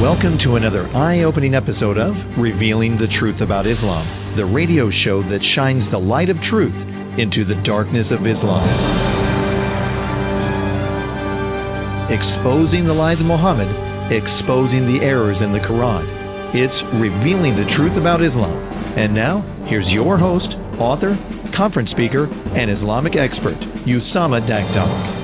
Welcome to another eye-opening episode of Revealing the Truth About Islam, the radio show that shines the light of truth into the darkness of Islam. Exposing the lies of Muhammad, exposing the errors in the Quran. It's Revealing the Truth About Islam. And now, here's your host, author, conference speaker, and Islamic expert, Usama Dakdok.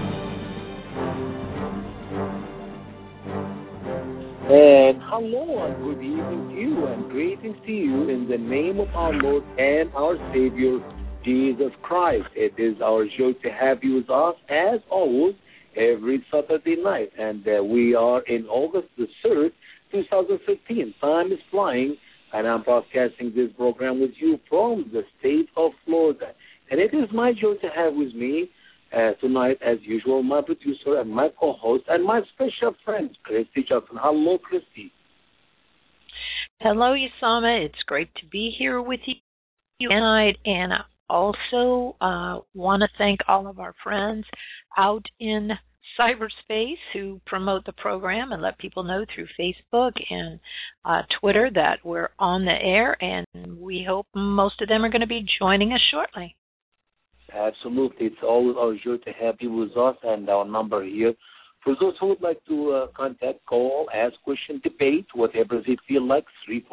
And hello and good evening to you and greetings to you in the name of our Lord and our Savior, Jesus Christ. It is our joy to have you with us as always every Saturday night. And we are in August the 3rd, 2015. Time is flying and I'm broadcasting this program with you from the state of Florida. And it is my joy to have with me tonight, as usual, my producer and my co-host and my special friend, Christy Johnson. Hello, Christy. Hello, Usama. It's great to be here with you tonight. And I also want to thank all of our friends out in cyberspace who promote the program and let people know through Facebook and Twitter that we're on the air. And we hope most of them are going to be joining us shortly. Absolutely. It's always our joy to have you with us and our number here. For those who would like to contact, call, ask, question, debate, whatever they feel like,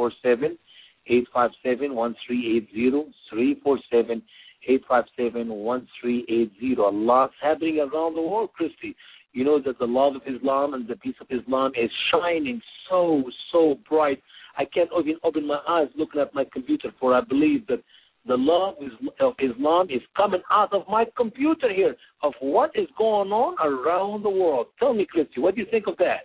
347-857-1380, 347-857-1380. A lot's happening around the world, Christy. You know that the love of Islam and the peace of Islam is shining so bright. I can't even open my eyes looking at my computer, for I believe that the love of Islam is coming out of my computer here of what is going on around the world. Tell me, Christy, what do you think of that?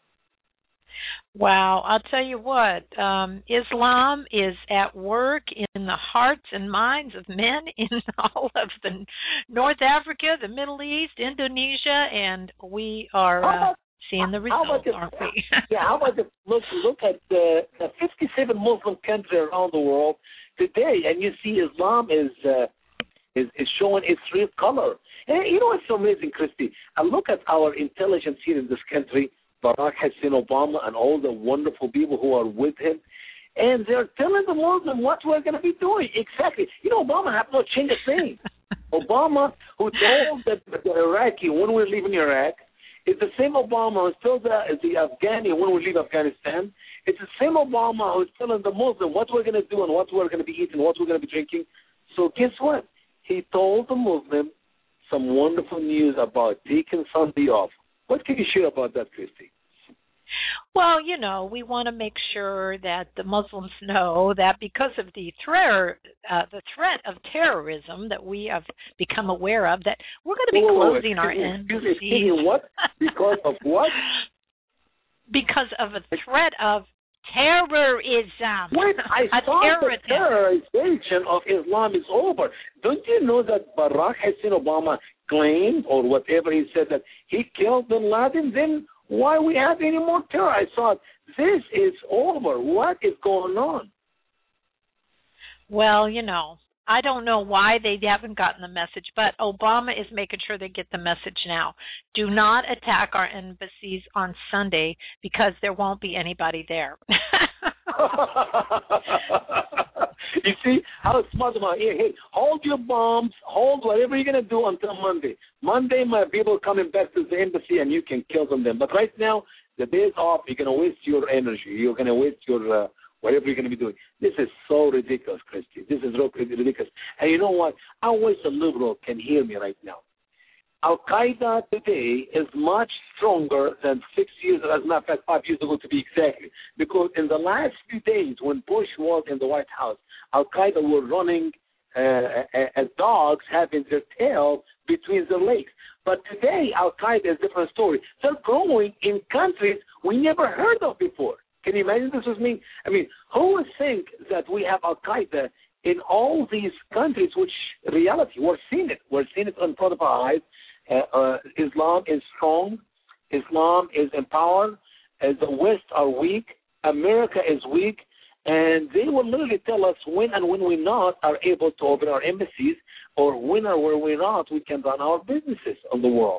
Wow, I'll tell you what, Islam is at work in the hearts and minds of men in all of the North Africa, the Middle East, Indonesia, and we are seeing the results, aren't we? How about this? Look at the 57 Muslim countries around the world today, and you see Islam is showing its real color. And you know what's so amazing, Christy? I look at our intelligence here in this country, Barack Hussein Obama and all the wonderful people who are with him, and they're telling the Muslims what we're going to be doing. Exactly. You know, Obama have not changed a thing. Obama, who told the Iraqi when we're leaving Iraq, it's the same Obama who's told the Afghani when we leave Afghanistan. It's the same Obama who's telling the Muslim what we're going to do and what we're going to be eating, what we're going to be drinking. So guess what? He told the Muslim some wonderful news about taking Sunday off. What can you share about that, Christy? Well, you know, we want to make sure that the Muslims know that because of the threat of terrorism that we have become aware of, that we're going to be closing our embassies. Excuse me, what? Because of what? Because of a threat of terrorism. Wait, I thought the terrorization of Islam is over. Don't you know that Barack Hussein Obama claimed, or whatever he said, that he killed bin Laden? Then why we have any more terror? I thought this is over. What is going on? Well, you know, I don't know why they haven't gotten the message, but Obama is making sure they get the message now. Do not attack our embassies on Sunday because there won't be anybody there. You see how smart about it? Hey, hold your bombs, hold whatever you're going to do until Monday. Monday, my people are coming back to the embassy and you can kill them then. But right now, the day's off, you're going to waste your energy. You're going to waste your whatever you're going to be doing. This is so ridiculous, Christy. This is ridiculous. And you know what? I wish a liberal can hear me right now. Al-Qaeda today is much stronger than 6 years, as a matter of fact, 5 years ago to be exactly. Because in the last few days when Bush was in the White House, Al-Qaeda were running as dogs having their tail between their legs. But today, Al-Qaeda is a different story. They're growing in countries we never heard of before. Can you imagine this with me? I mean, who would think that we have Al-Qaeda in all these countries, which reality, we're seeing it. We're seeing it in front of our eyes. Islam is strong. Islam is empowered. The West are weak. America is weak. And they will literally tell us when and when we not are able to open our embassies, or when or where we're not, we can run our businesses on the world.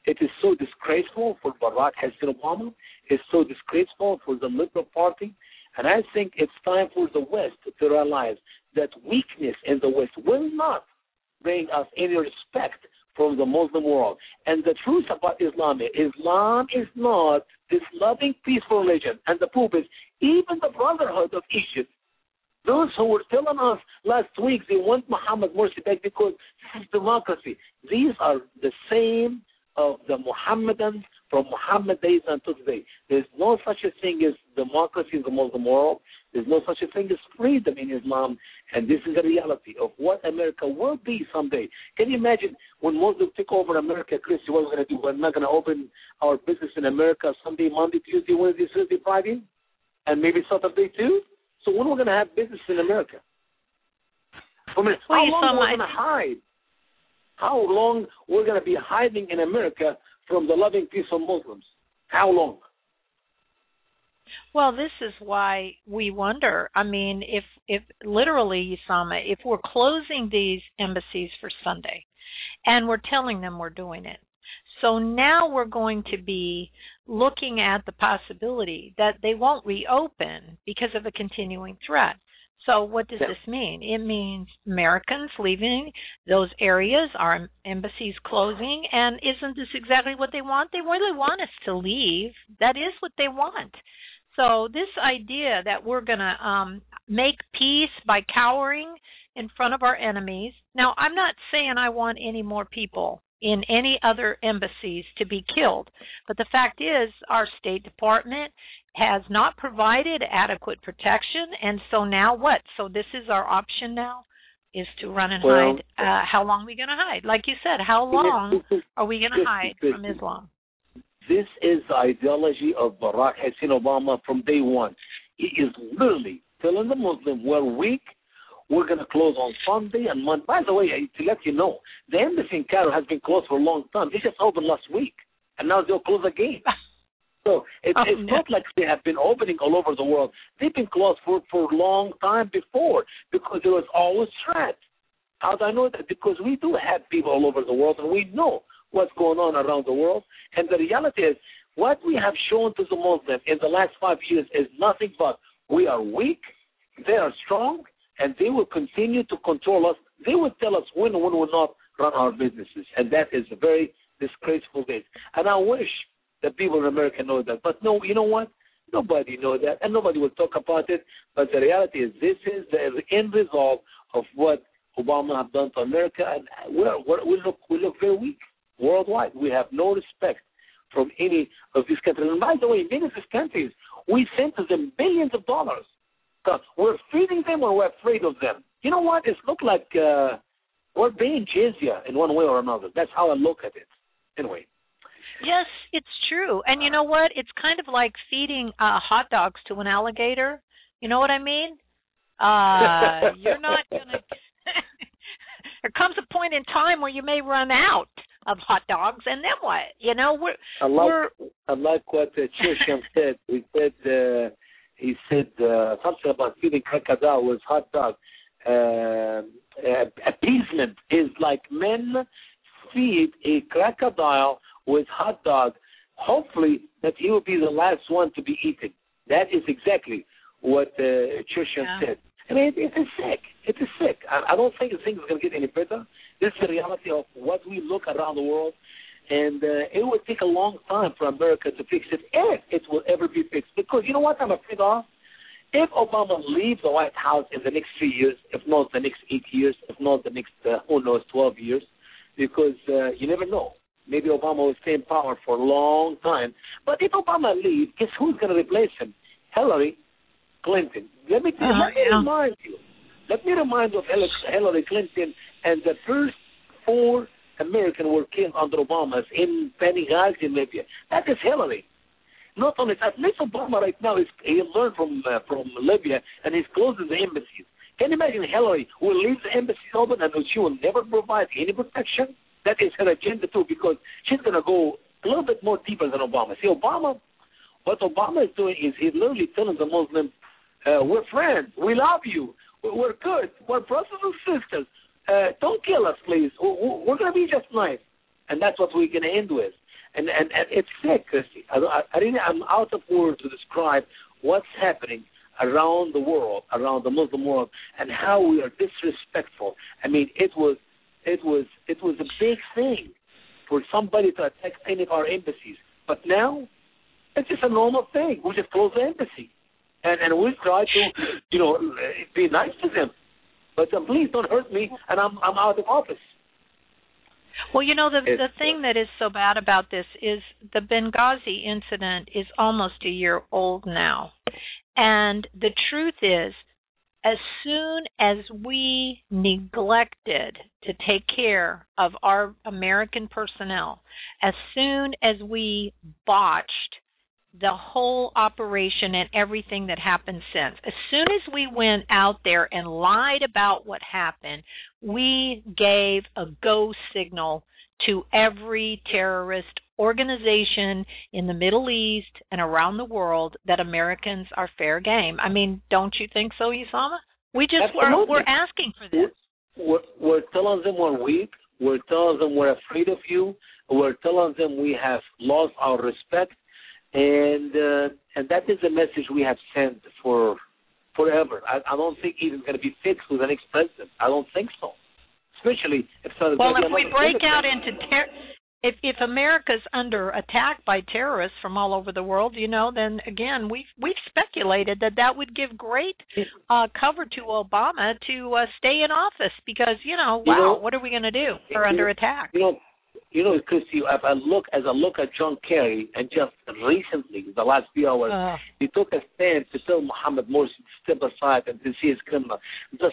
It is so disgraceful for Barack Hussein Obama. It's so disgraceful for the Liberal Party. And I think it's time for the West to realize that weakness in the West will not bring us any respect from the Muslim world. And the truth about Islam is not this loving, peaceful religion. And the proof is even the Brotherhood of Egypt, those who were telling us last week they want Muhammad Morsi back because this is democracy. These are the same of the Mohammedans from Muhammad days until today. There's no such a thing as democracy in the Muslim world. There's no such a thing as freedom in Islam. And this is the reality of what America will be someday. Can you imagine when Muslims take over America, Christy, what we're going to do? We're not going to open our business in America Sunday, Monday, Tuesday, Wednesday, Thursday, Friday, and maybe Saturday too? So when we're going to have business in America? I mean, how long we're going to hide? How long we're going to be hiding in America from the loving, peaceful Muslims? How long? Well, this is why we wonder. I mean, if literally, Usama, if we're closing these embassies for Sunday and we're telling them we're doing it, so now we're going to be looking at the possibility that they won't reopen because of a continuing threat. So what does this mean? It means Americans leaving those areas, our embassies closing, and isn't this exactly what they want? They really want us to leave. That is what they want. So this idea that we're going to make peace by cowering in front of our enemies. Now, I'm not saying I want any more people in any other embassies to be killed, but the fact is our State Department has not provided adequate protection, and so now what? So this is our option now, is to run and hide. How long are we going to hide? Like you said, how long are we going to hide from Islam? This is the ideology of Barack Hussein Obama from day one. He is literally telling the Muslims, we're weak, we're going to close on Sunday and Monday. By the way, to let you know, the embassy in Cairo has been closed for a long time. They just opened last week, and now they'll close again. So it's not like they have been opening all over the world. They've been closed for a long time before because there was always threat. How do I know that? Because we do have people all over the world, and we know what's going on around the world. And the reality is what we have shown to the Muslims in the last 5 years is nothing but we are weak, they are strong, and they will continue to control us. They will tell us when we will not run our businesses, and that is a very disgraceful thing. And I wish that people in America know that. But no, you know what? Nobody knows that, and nobody will talk about it. But the reality is this is the end result of what Obama have done to America, and we look very weak worldwide. We have no respect from any of these countries. And by the way, many of these countries, we send to them billions of dollars. We're feeding them or we're afraid of them. You know what? It looks like we're paying jizya in one way or another. That's how I look at it. Anyway. Yes, it's true. And you know what? It's kind of like feeding hot dogs to an alligator. You know what I mean? You're not going to... There comes a point in time where you may run out of hot dogs, and then what? You know, I like what Chirsham said. He said something about feeding crocodile with hot dog. Appeasement is like men feed a crocodile with hot dog, hopefully that he will be the last one to be eaten. That is exactly what Chirsham said. I mean, it is sick. It is sick. I don't think things are going to get any better. This is the reality of what we look around the world, and it will take a long time for America to fix it, if it will ever be fixed. Because you know what I'm afraid of? If Obama leaves the White House in the next 3 years, if not the next 8 years, if not the next, 12 years, because you never know. Maybe Obama will stay in power for a long time. But if Obama leaves, guess who's going to replace him? Hillary Clinton. Let me remind you. Let me remind you of Hillary Clinton and the first 4 Americans were killed under Obama in Benghazi, in Libya. That is Hillary. Not only that, at least Obama right now he learned from Libya and he's closing the embassies. Can you imagine Hillary will leave the embassies open and she will never provide any protection? That is her agenda too, because she's going to go a little bit more deeper than Obama. See, what Obama is doing is he's literally telling the Muslims, we're friends, we love you, we're good, we're brothers and sisters. Don't kill us, please. We're going to be just nice. And that's what we're going to end with. And it's sick, Christy. I'm out of words to describe what's happening around the world, around the Muslim world, and how we are disrespectful. I mean, it was a big thing for somebody to attack any of our embassies. But now, it's just a normal thing. We just close the embassy. And we try to, be nice to them. But please don't hurt me, and I'm out of office. Well, the thing that is so bad about this is the Benghazi incident is almost a year old now. And the truth is, as soon as we neglected to take care of our American personnel, as soon as we botched the whole operation and everything that happened since, as soon as we went out there and lied about what happened, we gave a go signal to every terrorist organization in the Middle East and around the world that Americans are fair game. I mean, don't you think so, Usama? We're asking for this. We're telling them we're weak. We're telling them we're afraid of you. We're telling them we have lost our respect. And that is the message we have sent for forever. I don't think even going to be fixed with the next president. I don't think so. Especially if if we break out into if America's under attack by terrorists from all over the world, then again we've speculated that would give great cover to Obama to stay in office because what are we going to do? We're under attack. Christy, as I look at John Kerry, and just recently, the last few hours, he took a stand to tell Mohammed Morsi to step aside and to see his criminal. The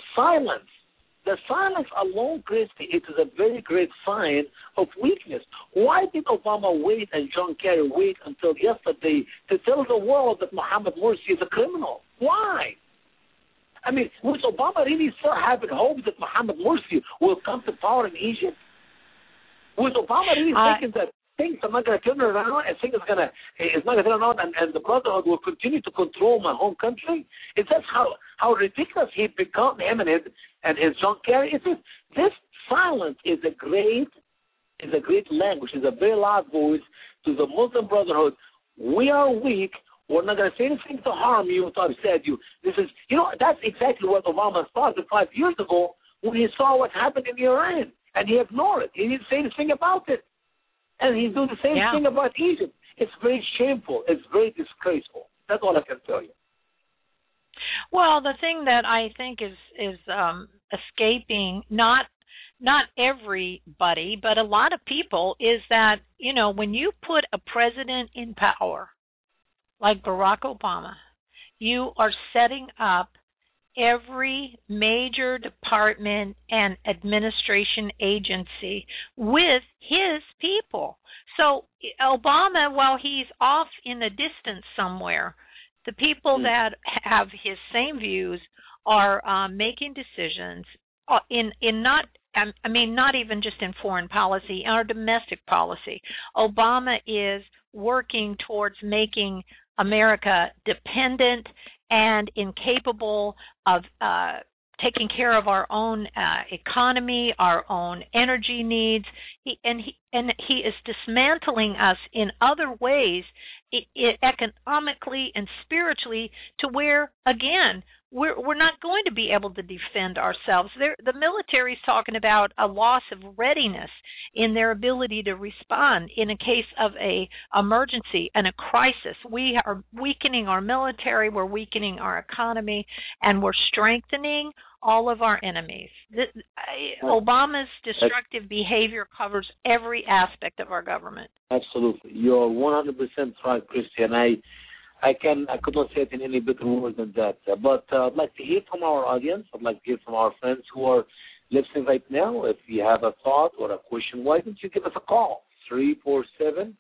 silence alone, Christy, it is a very great sign of weakness. Why did Obama wait and John Kerry wait until yesterday to tell the world that Mohammed Morsi is a criminal? Why? I mean, was Obama really still having hope that Mohammed Morsi will come to power in Egypt? Was Obama really thinking that things are not going to turn around and things is not going to turn around and the Brotherhood will continue to control my home country? It's just how ridiculous he'd become, him and his John Kerry. This silence is a great language, is a very loud voice to the Muslim Brotherhood. We are weak. We're not going to say anything to harm you, to upset you. That's exactly what Obama started 5 years ago when he saw what happened in Iran. And he ignored it. He didn't say anything about it. And he's doing the same thing about Egypt. It's very shameful. It's very disgraceful. That's all I can tell you. Well, the thing that I think is escaping not everybody, but a lot of people, is that, when you put a president in power like Barack Obama, you are setting up every major department and administration agency with his people. So Obama, while he's off in the distance somewhere, the people that have his same views are making decisions not even just in foreign policy, in our domestic policy. Obama is working towards making America dependent and incapable of taking care of our own economy, our own energy needs. He is dismantling us in other ways, economically and spiritually, to where, again, we're not going to be able to defend ourselves. The military is talking about a loss of readiness in their ability to respond in a case of a emergency and a crisis. We are weakening our military, we're weakening our economy, and we're strengthening all of our enemies. Obama's destructive behavior covers every aspect of our government. Absolutely. You're 100% right, Christian. I could not say it in any better words than that. But I'd like to hear from our audience. I'd like to hear from our friends who are listening right now. If you have a thought or a question, why don't you give us a call? 347-857-1380.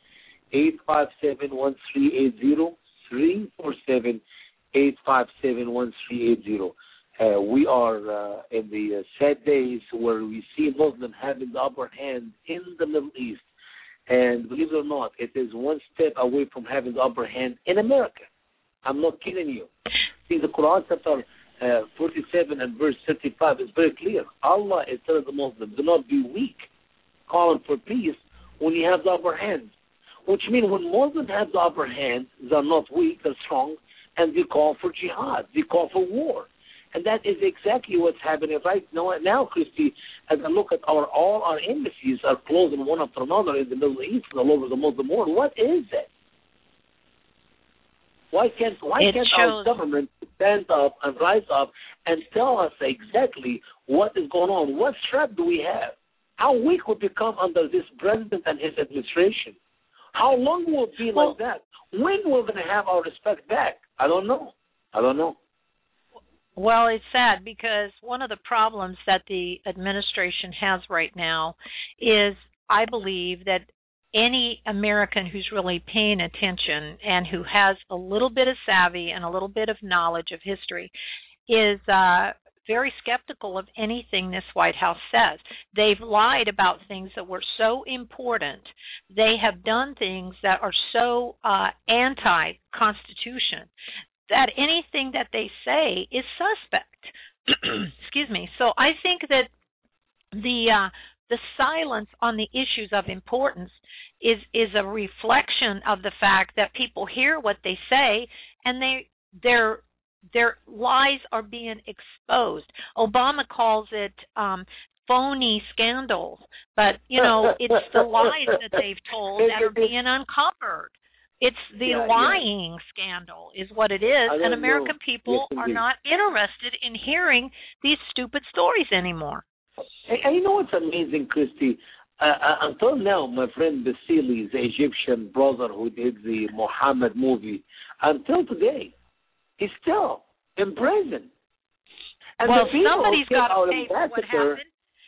347-857-1380. We are in the sad days where we see Muslims having the upper hand in the Middle East. And believe it or not, it is one step away from having the upper hand in America. I'm not kidding you. See, the Quran chapter 47 and verse 35 is very clear. Allah is telling the Muslims, do not be weak, calling for peace when you have the upper hand. which means when Muslims have the upper hand, they're not weak, they're strong, and they call for jihad, they call for war. And that is exactly what's happening right now, Christy. As I look at all our embassies are closing one after another in the Middle East and all over the Muslim world. What is that? Why can't our government stand up and rise up and tell us exactly what is going on? What threat do we have? How weak we become under this president and his administration? How long will it be like that? When we're going to have our respect back? I don't know. Well, it's sad because one of the problems that the administration has right now is, I believe, that any American who's really paying attention and who has a little bit of savvy and a little bit of knowledge of history is very skeptical of anything this White House says. They've lied about things that were so important. They have done things that are so anti-Constitution that anything that they say is suspect. Excuse me. So I think that the silence on the issues of importance is a reflection of the fact that people hear what they say and their lies are being exposed. Obama calls it phony scandals, but it's the lies that they've told that are being uncovered. It's the lying scandal is what it is, and American people are not interested in hearing these stupid stories anymore. And you know what's amazing, Christy? Until now, my friend Basili, the Egyptian brother who did the Muhammad movie, until today, he's still in prison. And somebody's got to pay for what happened.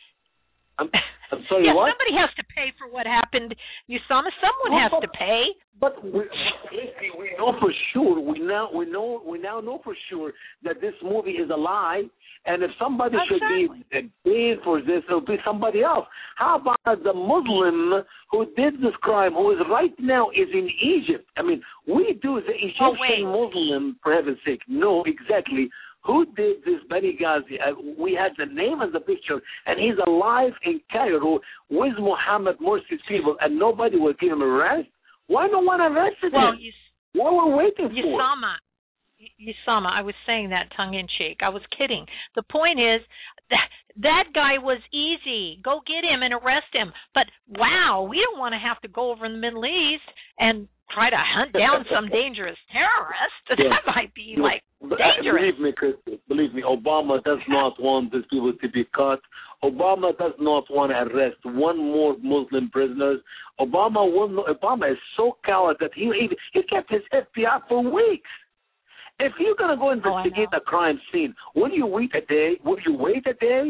I'm sorry, what? Somebody has to pay for what happened. Someone has to pay. But we know for sure. We now know for sure that this movie is a lie. And if somebody should be paid for this, it'll be somebody else. How about the Muslim who did this crime, who is right now is in Egypt? I mean, we do the Egyptian Muslim, for heaven's sake. No, exactly. Who did this Beni Ghazi? We had the name and the picture, and he's alive in Cairo with Mohammed Morsi's people, and nobody will give him arrest? Why no one arrested him? What we're waiting for? Usama, I was saying that tongue-in-cheek. I was kidding. The point is that guy was easy. Go get him and arrest him. But, wow, we don't want to have to go over in the Middle East and try to hunt down some dangerous terrorist. That might be, dangerous. Believe me, Obama does not want these people to be caught. Obama does not want to arrest one more Muslim prisoners. Obama is so coward that he kept his FBI for weeks. If you're going to go investigate a crime scene, will you wait a day? Will you wait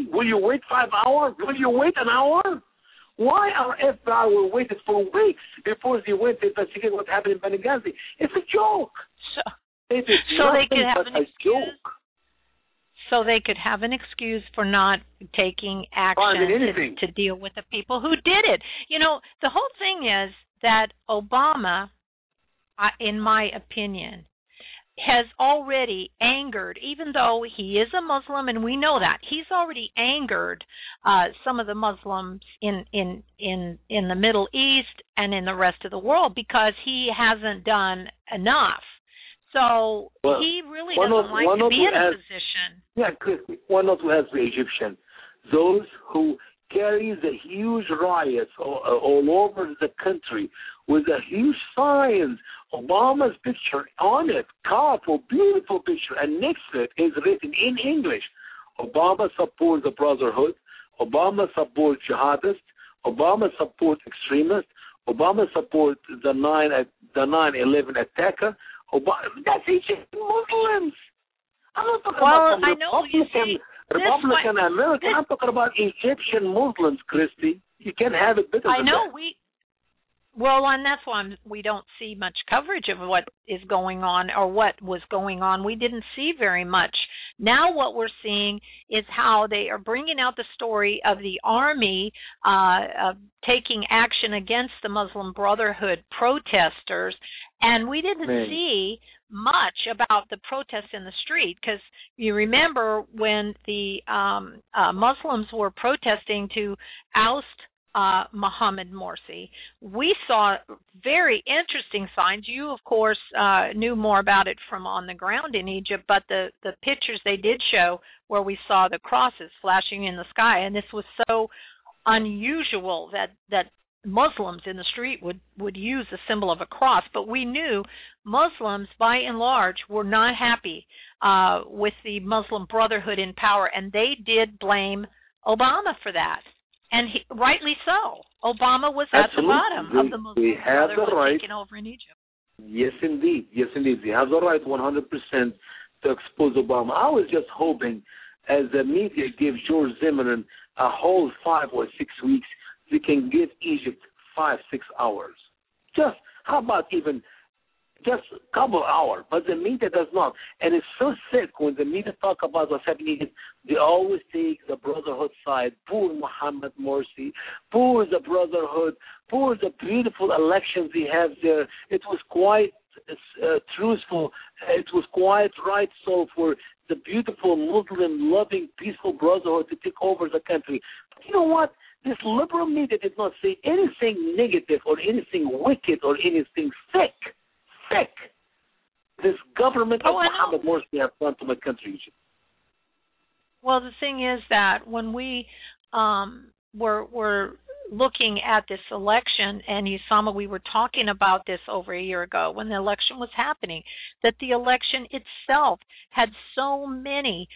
5 hours? Will you wait an hour? Why our FBI will wait for weeks before they went to investigate what happened in Beni Ghazi? It's a joke. So they could have an excuse. So they could have an excuse for not taking action to deal with the people who did it. The whole thing is that Obama, in my opinion, has already angered, even though he is a Muslim, and we know that, he's already angered some of the Muslims in the Middle East and in the rest of the world because he hasn't done enough. So he really doesn't like to be in a position. Yeah, Chris, why not to ask the Egyptian? Those who carry the huge riots all over the country with a huge signs, Obama's picture on it, colorful, beautiful picture, and next to it is written in English, Obama supports the Brotherhood, Obama supports jihadists, Obama supports extremists, Obama supports the 9/11 attacker. That's Egyptian Muslims. I'm not talking about Republican American. I'm talking about Egyptian Muslims, Christy. You can't have it better than that. And that's why we don't see much coverage of what is going on or what was going on. We didn't see very much. Now what we're seeing is how they are bringing out the story of the army taking action against the Muslim Brotherhood protesters, and we didn't see much about the protests in the street, because you remember when the Muslims were protesting to oust Mohamed Morsi. We saw very interesting signs. You, of course, knew more about it from on the ground in Egypt, but the pictures they did show where we saw the crosses flashing in the sky, and this was so unusual that Muslims in the street would use the symbol of a cross, but we knew Muslims, by and large, were not happy with the Muslim Brotherhood in power, and they did blame Obama for that. And rightly so. Obama was at the bottom of the Muslim Brotherhood taking over in Egypt. Yes, indeed. Yes, indeed. They have the right 100% to expose Obama. I was just hoping, as the media gave George Zimmerman a whole 5 or 6 weeks, they can give Egypt 5-6 hours. Just, how about even just a couple hours? But the media does not. And it's so sick when the media talk about what's happening. They always take the Brotherhood side. Poor Mohamed Morsi. Poor the Brotherhood. Poor the beautiful elections they have there. It was quite truthful. It was quite right so for the beautiful Muslim-loving, peaceful Brotherhood to take over the country. But you know what? This liberal media did not say anything negative or anything wicked or anything sick. This government of Mohamed Morsi has done to my country, Egypt. Well, the thing is that when we were looking at this election, and Usama, we were talking about this over a year ago when the election was happening, that the election itself had so many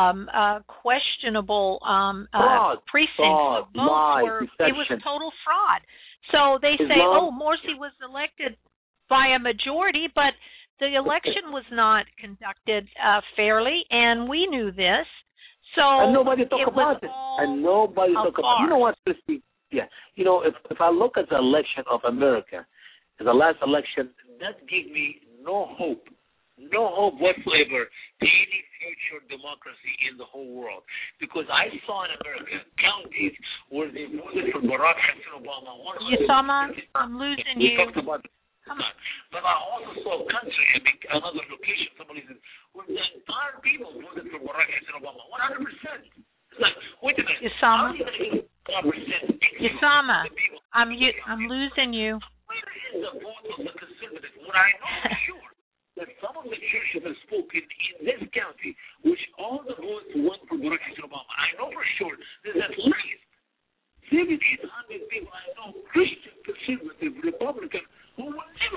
questionable precincts. Fraud, lie, it was total fraud. So they say, Morsi was elected by a majority, but the election was not conducted fairly, and we knew this. So and nobody talked about it. And nobody talked about it. You know what, Christy? Yeah. You know, if I look at the election of America, the last election, that gave me no hope whatsoever to any future democracy in the whole world. Because I saw in America counties where they voted for Barack Hussein Obama. Usama, I'm losing you. We talked about it. But I also saw a country, another location, somebody said, where the entire people voted for Barack Hussein Obama, 100%. It's like, wait a minute. Usama, I'm losing you. Where is the vote of the conservatives? When I know for sure that some of the churches have spoken in this county, which all the votes went for Barack Hussein Obama. I know for sure there's at least 700-800 people I know, Christian, conservative, Republican, who would never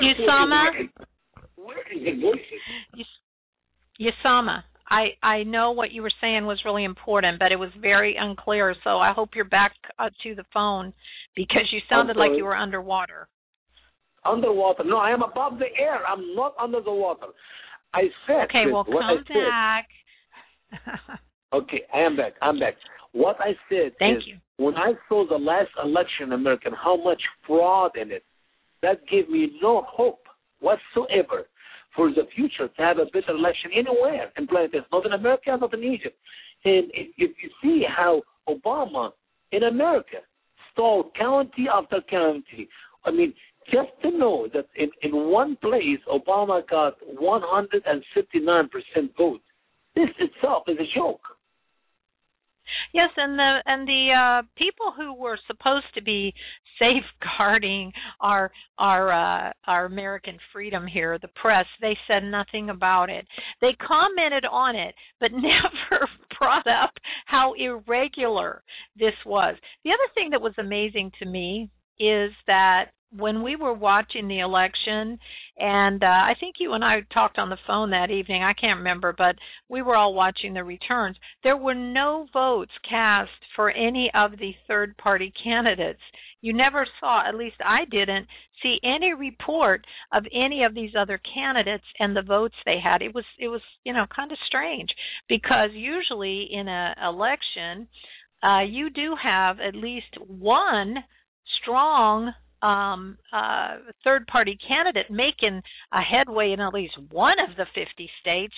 Where is the voices? Usama, I know what you were saying was really important, but it was very unclear, so I hope you're back to the phone because you sounded like you were underwater. Underwater? No, I am above the air. I'm not under the water. I said... Okay, well, come back. Okay, I am back. What I said Thank you. When I saw the last election in America and how much fraud in it, that gave me no hope whatsoever for the future to have a better election anywhere in planet Earth, not in America, not in Egypt. And if you see how Obama in America stole county after county, I mean, just to know that in one place Obama got 159% vote, this itself is a joke. Yes, and the people who were supposed to be safeguarding our American freedom here, the press, they said nothing about it. They commented on it, but never brought up how irregular this was. The other thing that was amazing to me is that when we were watching the election, and I think you and I talked on the phone that evening, I can't remember, but we were all watching the returns, there were no votes cast for any of the third-party candidates. You never saw, at least I didn't, see any report of any of these other candidates and the votes they had. It was kind of strange, because usually in an election, you do have at least one strong third-party candidate making a headway in at least one of the 50 states,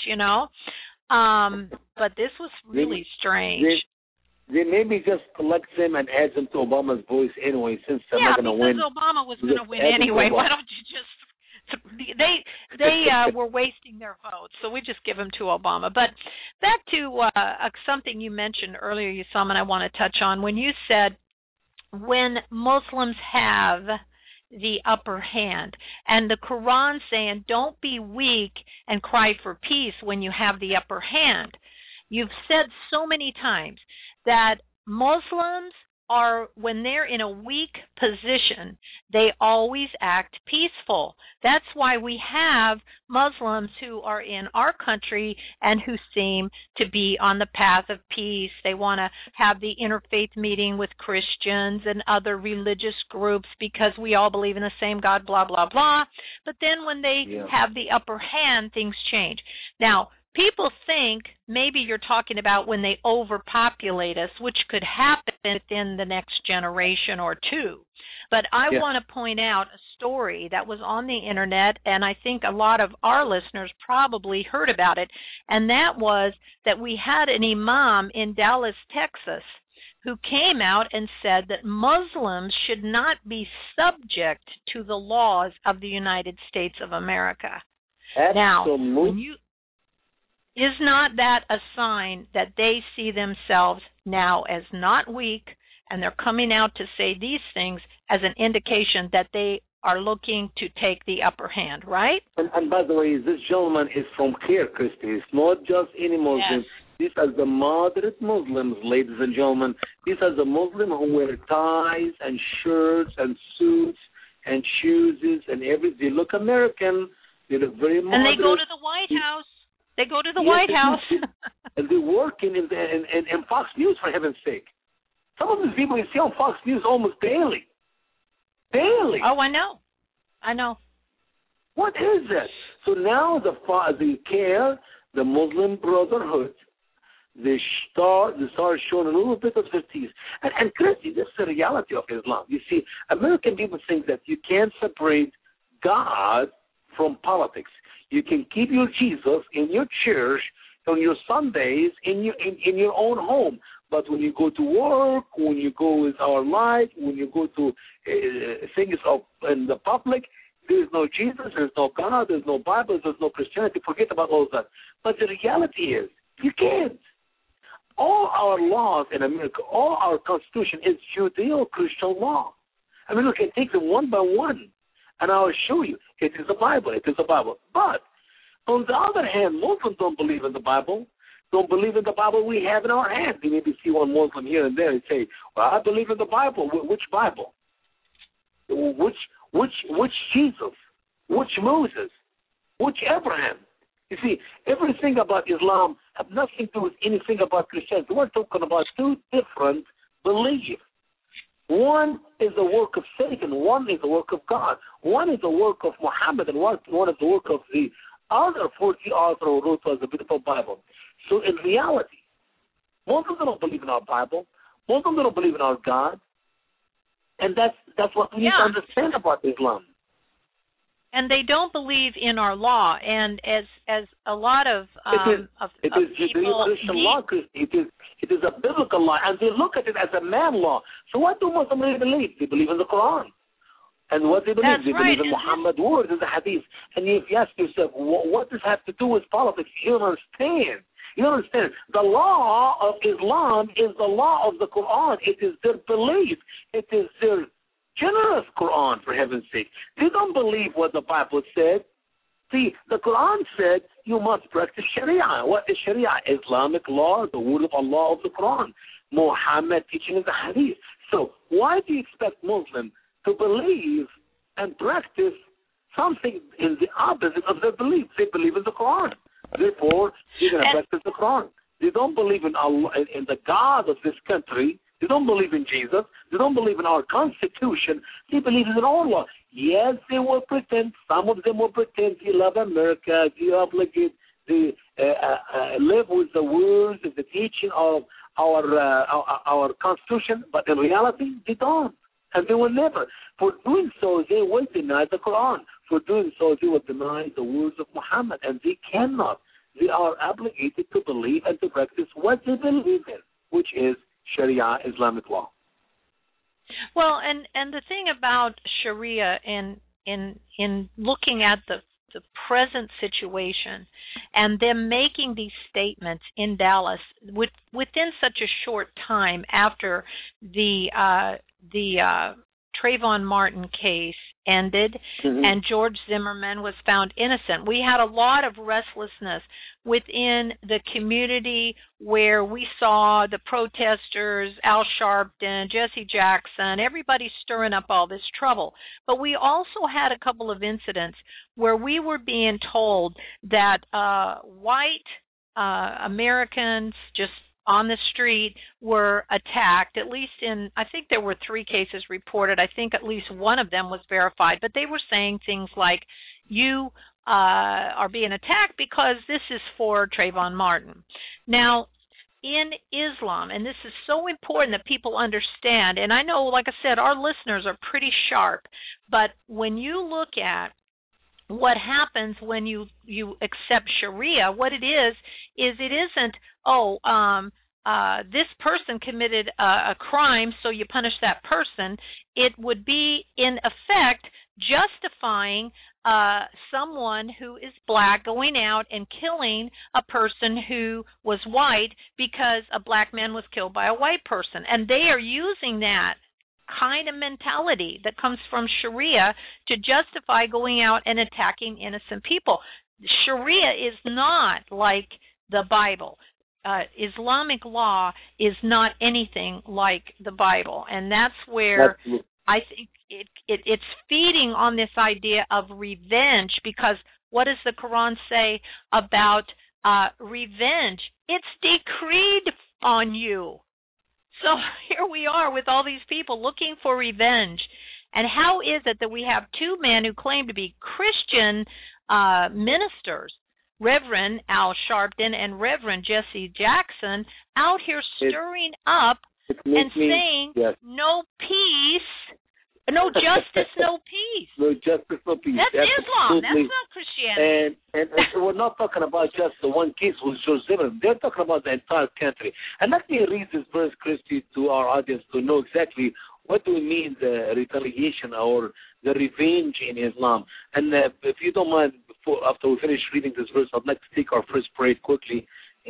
but this was really strange. They maybe just collect them and add them to Obama's voice anyway, since they're not going to win. Yeah, because Obama was going to win anyway. Why don't you just... They were wasting their votes, so we just give them to Obama. But back to something you mentioned earlier, Usama, and I want to touch on. When you said when Muslims have the upper hand. And the Quran saying, don't be weak and cry for peace when you have the upper hand. You've said so many times that Muslims are, when they're in a weak position, they always act peaceful. That's why we have Muslims who are in our country and who seem to be on the path of peace. They want to have the interfaith meeting with Christians and other religious groups because we all believe in the same God, blah, blah, blah. But then when they have the upper hand, things change. Now, people think maybe you're talking about when they overpopulate us, which could happen within the next generation or two. But I want to point out a story that was on the internet, and I think a lot of our listeners probably heard about it, and that was that we had an imam in Dallas, Texas, who came out and said that Muslims should not be subject to the laws of the United States of America. Now, is not that a sign that they see themselves now as not weak, and they're coming out to say these things as an indication that they are looking to take the upper hand, right? And by the way, this gentleman is from here, Christy. It's not just any Muslim. Yes. These are the moderate Muslims, ladies and gentlemen. These are the Muslims who wear ties and shirts and suits and shoes and everything. They look American. They look very moderate. And they go to the White House. They go to the White House. And they work in Fox News, for heaven's sake. Some of these people you see on Fox News almost daily. Daily. Oh, I know. What is that? So now the Muslim Brotherhood, they start showing a little bit of their teeth. And Christy, this is the reality of Islam. You see, American people think that you can't separate God from politics. You can keep your Jesus in your church on your Sundays in your own home. But when you go to work, when you go with our life, when you go to things in the public, there's no Jesus, there's no God, there's no Bible, there's no Christianity. Forget about all that. But the reality is, you can't. All our laws in America, all our Constitution is Judeo-Christian law. I mean, we can take them one by one. And I'll show you. It is the Bible. It is the Bible. But on the other hand, Muslims don't believe in the Bible. Don't believe in the Bible we have in our hand. You maybe see one Muslim here and there and say, well, I believe in the Bible. Which Bible? Which Jesus? Which Moses? Which Abraham? You see, everything about Islam have nothing to do with anything about Christianity. We're talking about two different beliefs. One is the work of Satan. One is the work of God. One is the work of Muhammad, and one is the work of the other 40 author who wrote us the beautiful Bible. So in reality, Muslims don't believe in our Bible. Muslims don't believe in our God. And that's what we need to understand about Islam. And they don't believe in our law. And as a lot of it is Judeo-Christian law. It is a biblical law, and they look at it as a man law. So what do Muslims really believe? They believe in the Quran. And what they believe? Believe in Muhammad's words, in the Hadith. And if you ask yourself, what does have to do with politics? You don't understand. You don't understand. The law of Islam is the law of the Quran. It is their belief. It is their generous Quran, for heaven's sake. They don't believe what the Bible said. See, the Quran said you must practice Sharia. What is Sharia? Islamic law, the word of Allah of the Quran. Muhammad teaching in the Hadith. So why do you expect Muslims to believe and practice something in the opposite of their belief? They believe in the Quran. Therefore, they're going to practice the Quran. They don't believe in Allah, in the God of this country. They don't believe in Jesus. They don't believe in our Constitution. They believe in our law. Yes, they will pretend. Some of them will pretend they love America. They obligate. They live with the words and the teaching of our Constitution. But in reality, they don't. And they will never. For doing so, they will deny the Quran. For doing so, they will deny the words of Muhammad. And they cannot. They are obligated to believe and to practice what they believe in, which is Sharia, Islamic law. Well, and the thing about Sharia in looking at the present situation and them making these statements in Dallas within such a short time after the Trayvon Martin case ended, and George Zimmerman was found innocent. We had a lot of restlessness within the community where we saw the protesters, Al Sharpton, Jesse Jackson, everybody stirring up all this trouble. But we also had a couple of incidents where we were being told that white Americans just on the street were attacked, at least I think there were 3 cases reported. I think at least one of them was verified. But they were saying things like, you are being attacked because this is for Trayvon Martin. Now, in Islam, and this is so important that people understand, and I know, like I said, our listeners are pretty sharp, but when you look at what happens when you accept Sharia, what it is it isn't, this person committed a crime, so you punish that person. It would be, in effect, justifying someone who is black going out and killing a person who was white because a black man was killed by a white person. And they are using that kind of mentality that comes from Sharia to justify going out and attacking innocent people. Sharia is not like the Bible. Islamic law is not anything like the Bible, and that's where I think it's feeding on this idea of revenge, because what does the Quran say about revenge? It's decreed on you. So here we are with all these people looking for revenge. And how is it that we have 2 men who claim to be Christian ministers, Reverend Al Sharpton and Reverend Jesse Jackson, out here stirring up and saying, no peace, no justice, no peace. No justice, no peace. That's Islam. That's not Christianity. And we're not talking about just the one case with George Zimmerman. They're talking about the entire country. And let me read this verse, Christy, to our audience to know exactly what do we mean the retaliation or the revenge in Islam. And if you don't mind, after we finish reading this verse, I'd like to take our first break quickly.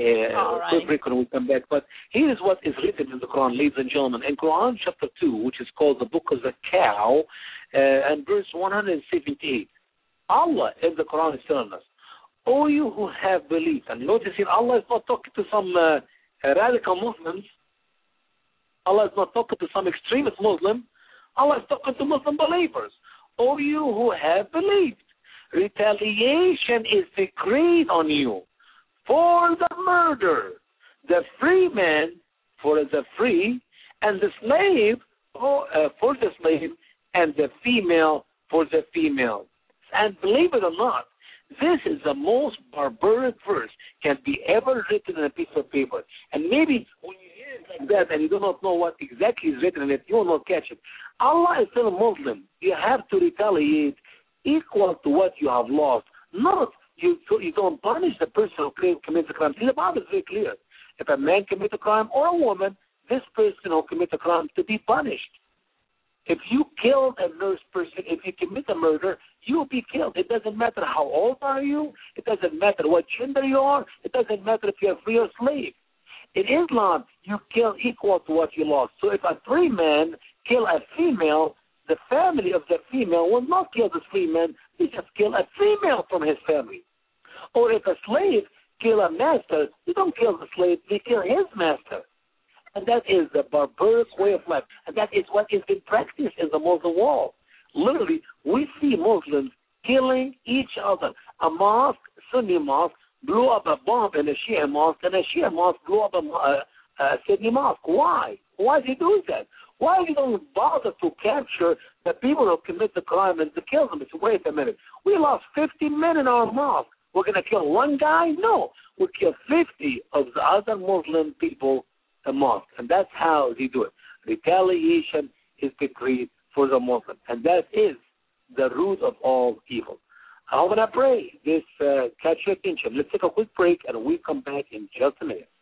Quick break when we come back. But here is what is written in the Quran, ladies and gentlemen. In Quran chapter 2, which is called the Book of the Cow, and verse 178, Allah in the Quran is telling us, O you who have believed, and notice here Allah is not talking to some radical Muslims. Allah is not talking to some extremist Muslim. Allah is talking to Muslim believers. O you who have believed, retaliation is decreed on you for the murder, the free man for the free, and the slave for the slave, and the female for the female. And believe it or not, this is the most barbaric verse can be ever written in a piece of paper. And maybe when you hear it like that and you do not know what exactly is written in it, you will not catch it. Allah is telling Muslim, you have to retaliate equal to what you have lost. Not you don't punish the person who commits a crime. See, the Bible is very clear. If a man commits a crime or a woman, this person who commits a crime to be punished. If you kill a nurse person, if you commit a murder, you will be killed. It doesn't matter how old are you. It doesn't matter what gender you are. It doesn't matter if you're free or slave. In Islam, you kill equal to what you lost. So if a free man kill a female, the family of the female will not kill the free man. They just kill a female from his family. Or if a slave kill a master, they don't kill the slave. They kill his master. And that is the barbaric way of life. And that is what is being practiced in the Muslim world. Literally, we see Muslims killing each other. A mosque, Sunni mosque, blew up a bomb in a Shia mosque, and a Shia mosque blew up a Sunni mosque. Why? Why is he doing that? Why you don't bother to capture the people who commit the crime and to kill them? It's, wait a minute. We lost 50 men in our mosque. We're going to kill one guy? No. We kill 50 of the other Muslim people a mosque. And that's how they do it. Retaliation is decreed for the Muslim. And that is the root of all evil. I hope and I pray this catch your attention. Let's take a quick break and we'll come back in just a minute.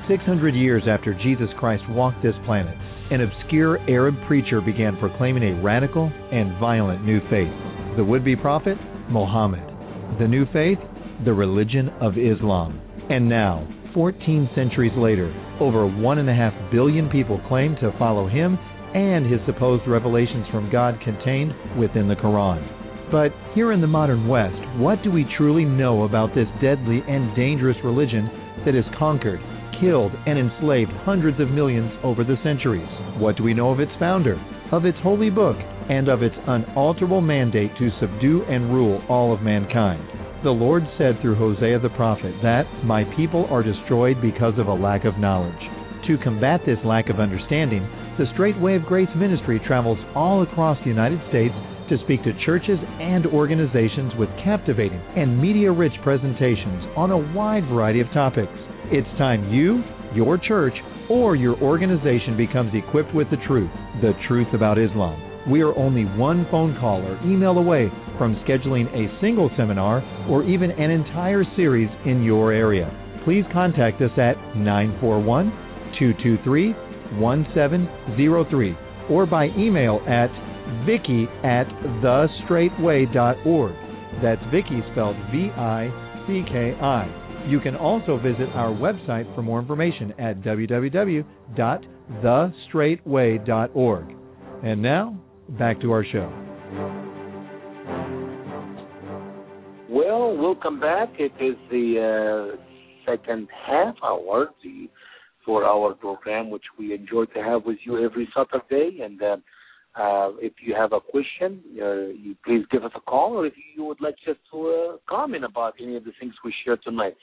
600 years after Jesus Christ walked this planet, an obscure Arab preacher began proclaiming a radical and violent new faith. The would-be prophet? Muhammad. The new faith? The religion of Islam. And now, 14 centuries later, over 1.5 billion people claim to follow him and his supposed revelations from God contained within the Quran. But here in the modern West, what do we truly know about this deadly and dangerous religion that has conquered, killed, and enslaved hundreds of millions over the centuries? What do we know of its founder, of its holy book, and of its unalterable mandate to subdue and rule all of mankind? The Lord said through Hosea the prophet that, "My people are destroyed because of a lack of knowledge." To combat this lack of understanding, the Straight Way of Grace ministry travels all across the United States to speak to churches and organizations with captivating and media-rich presentations on a wide variety of topics. It's time you, your church, or your organization becomes equipped with the truth about Islam. We are only one phone call or email away from scheduling a single seminar or even an entire series in your area. Please contact us at 941-223-1703 or by email at vicky@thestraightway.org. That's Vicky spelled VICKI. You can also visit our website for more information at www.thestraightway.org. And now, back to our show. Well, welcome back. It is the second half hour for our program, which we enjoy to have with you every Saturday. And if you have a question, you please give us a call, or if you would like just to comment about any of the things we shared tonight,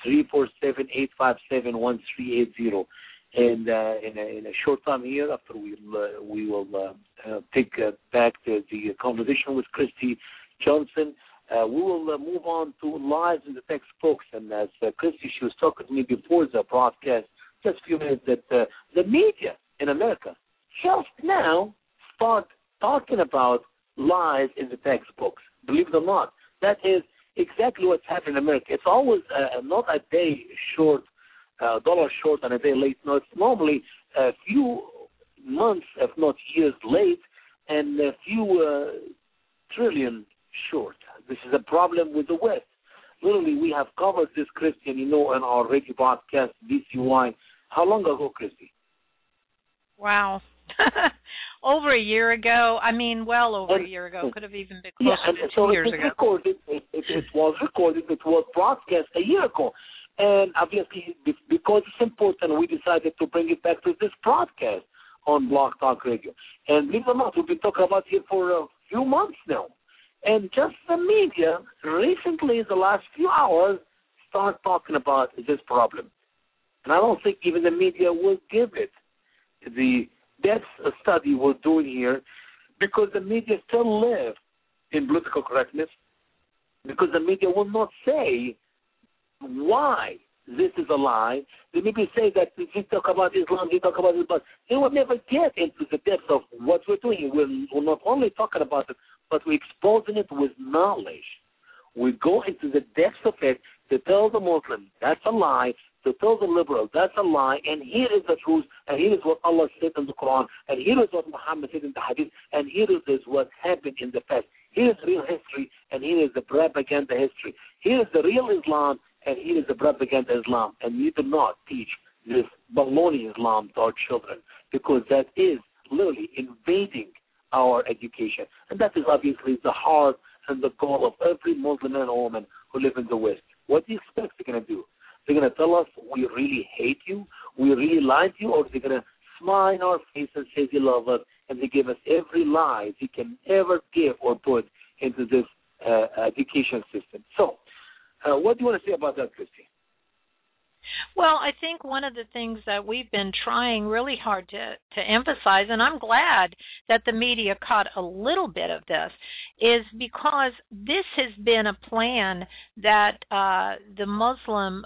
347-857-1380. And in a short time here, after we will take back the conversation with Christy Johnson, we will move on to lives in the textbooks. And as Christy, she was talking to me before the broadcast, just a few minutes, that the media in America just now start talking about lies in the textbooks. Believe it or not, that is exactly what's happening in America. It's always not a day short, dollar short and a day late. No, it's normally a few months, if not years late, and a few trillion short. This is a problem with the West. Literally, we have covered this, Christian, in our radio broadcast, BCY. How long ago, Christy? Wow. Over a year ago. I mean, well over a year ago. Could have even been closer to 2 years ago. Recorded, it was recorded. It was broadcast a year ago. And obviously, because it's important, we decided to bring it back to this broadcast on Blog Talk Radio. And believe it or not, we've been talking about it for a few months now. And just the media, recently, the last few hours, start talking about this problem. And I don't think even the media will give it the depth study we're doing here, because the media still live in political correctness, because the media will not say why this is a lie. They maybe say that if you talk about Islam, you talk about it, but they will never get into the depth of what we're doing. We're not only talking about it, but we're exposing it with knowledge. We go into the depths of it to tell the Muslim that's a lie, to tell the liberal that's a lie, and here is the truth, and here is what Allah said in the Quran, and here is what Muhammad said in the Hadith, and here is what happened in the past. Here is real history, and here is the propaganda history. Here is the real Islam, and here is the propaganda Islam. And we do not teach this baloney Islam to our children, because that is literally invading our education. And that is obviously the heart and the goal of every Muslim man or woman who live in the West. What do you expect they're going to do? They're going to tell us we really hate you, we really lied to you, or they're going to smile in our face and say they love us, and they give us every lie they can ever give or put into this education system. So, what do you want to say about that, Christy? Well, I think one of the things that we've been trying really hard to emphasize, and I'm glad that the media caught a little bit of this, is because this has been a plan that the Muslim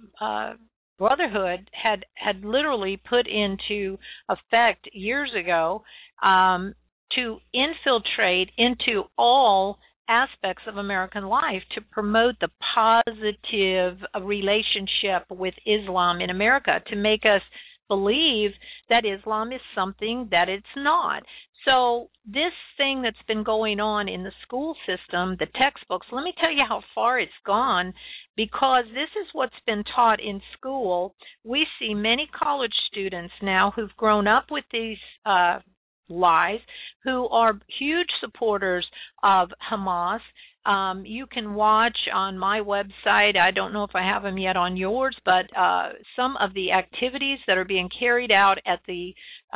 Brotherhood had literally put into effect years ago to infiltrate into all aspects of American life to promote the positive relationship with Islam in America, to make us believe that Islam is something that it's not. So this thing that's been going on in the school system, the textbooks, let me tell you how far it's gone, because this is what's been taught in school. We see many college students now who've grown up with these lies, who are huge supporters of Hamas. You can watch on my website, I don't know if I have them yet on yours, but some of the activities that are being carried out at the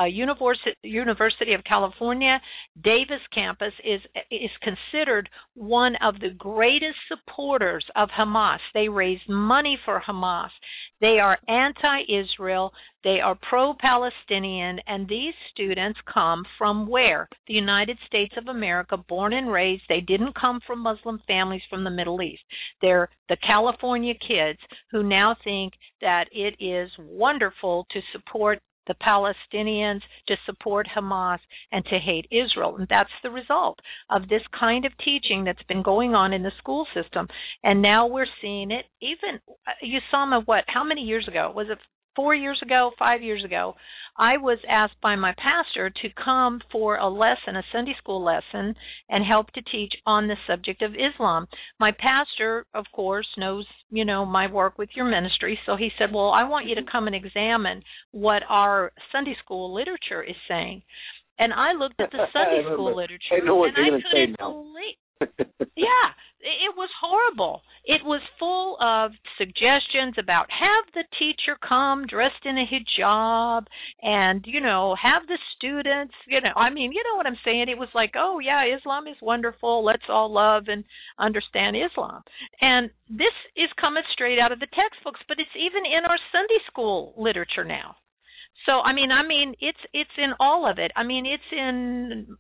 University of California Davis campus is considered one of the greatest supporters of Hamas. They raise money for Hamas. They are anti-Israel. They are pro-Palestinian, and these students come from where? The United States of America, born and raised. They didn't come from Muslim families from the Middle East. They're the California kids who now think that it is wonderful to support the Palestinians, to support Hamas, and to hate Israel. And that's the result of this kind of teaching that's been going on in the school system. And now we're seeing it. Even, you saw me, how many years ago? Was it 4 years ago, 5 years ago? I was asked by my pastor to come for a lesson, a Sunday school lesson, and help to teach on the subject of Islam. My pastor, of course, knows, my work with your ministry, so he said, well, I want you to come and examine what our Sunday school literature is saying. And I looked at the Sunday school literature, and I couldn't believe. Yeah, it was horrible. It was full of suggestions about have the teacher come dressed in a hijab and, have the students, I mean, you know what I'm saying? It was like, oh, yeah, Islam is wonderful. Let's all love and understand Islam. And this is coming straight out of the textbooks, but it's even in our Sunday school literature now. So I mean, it's in all of it. I mean, it's in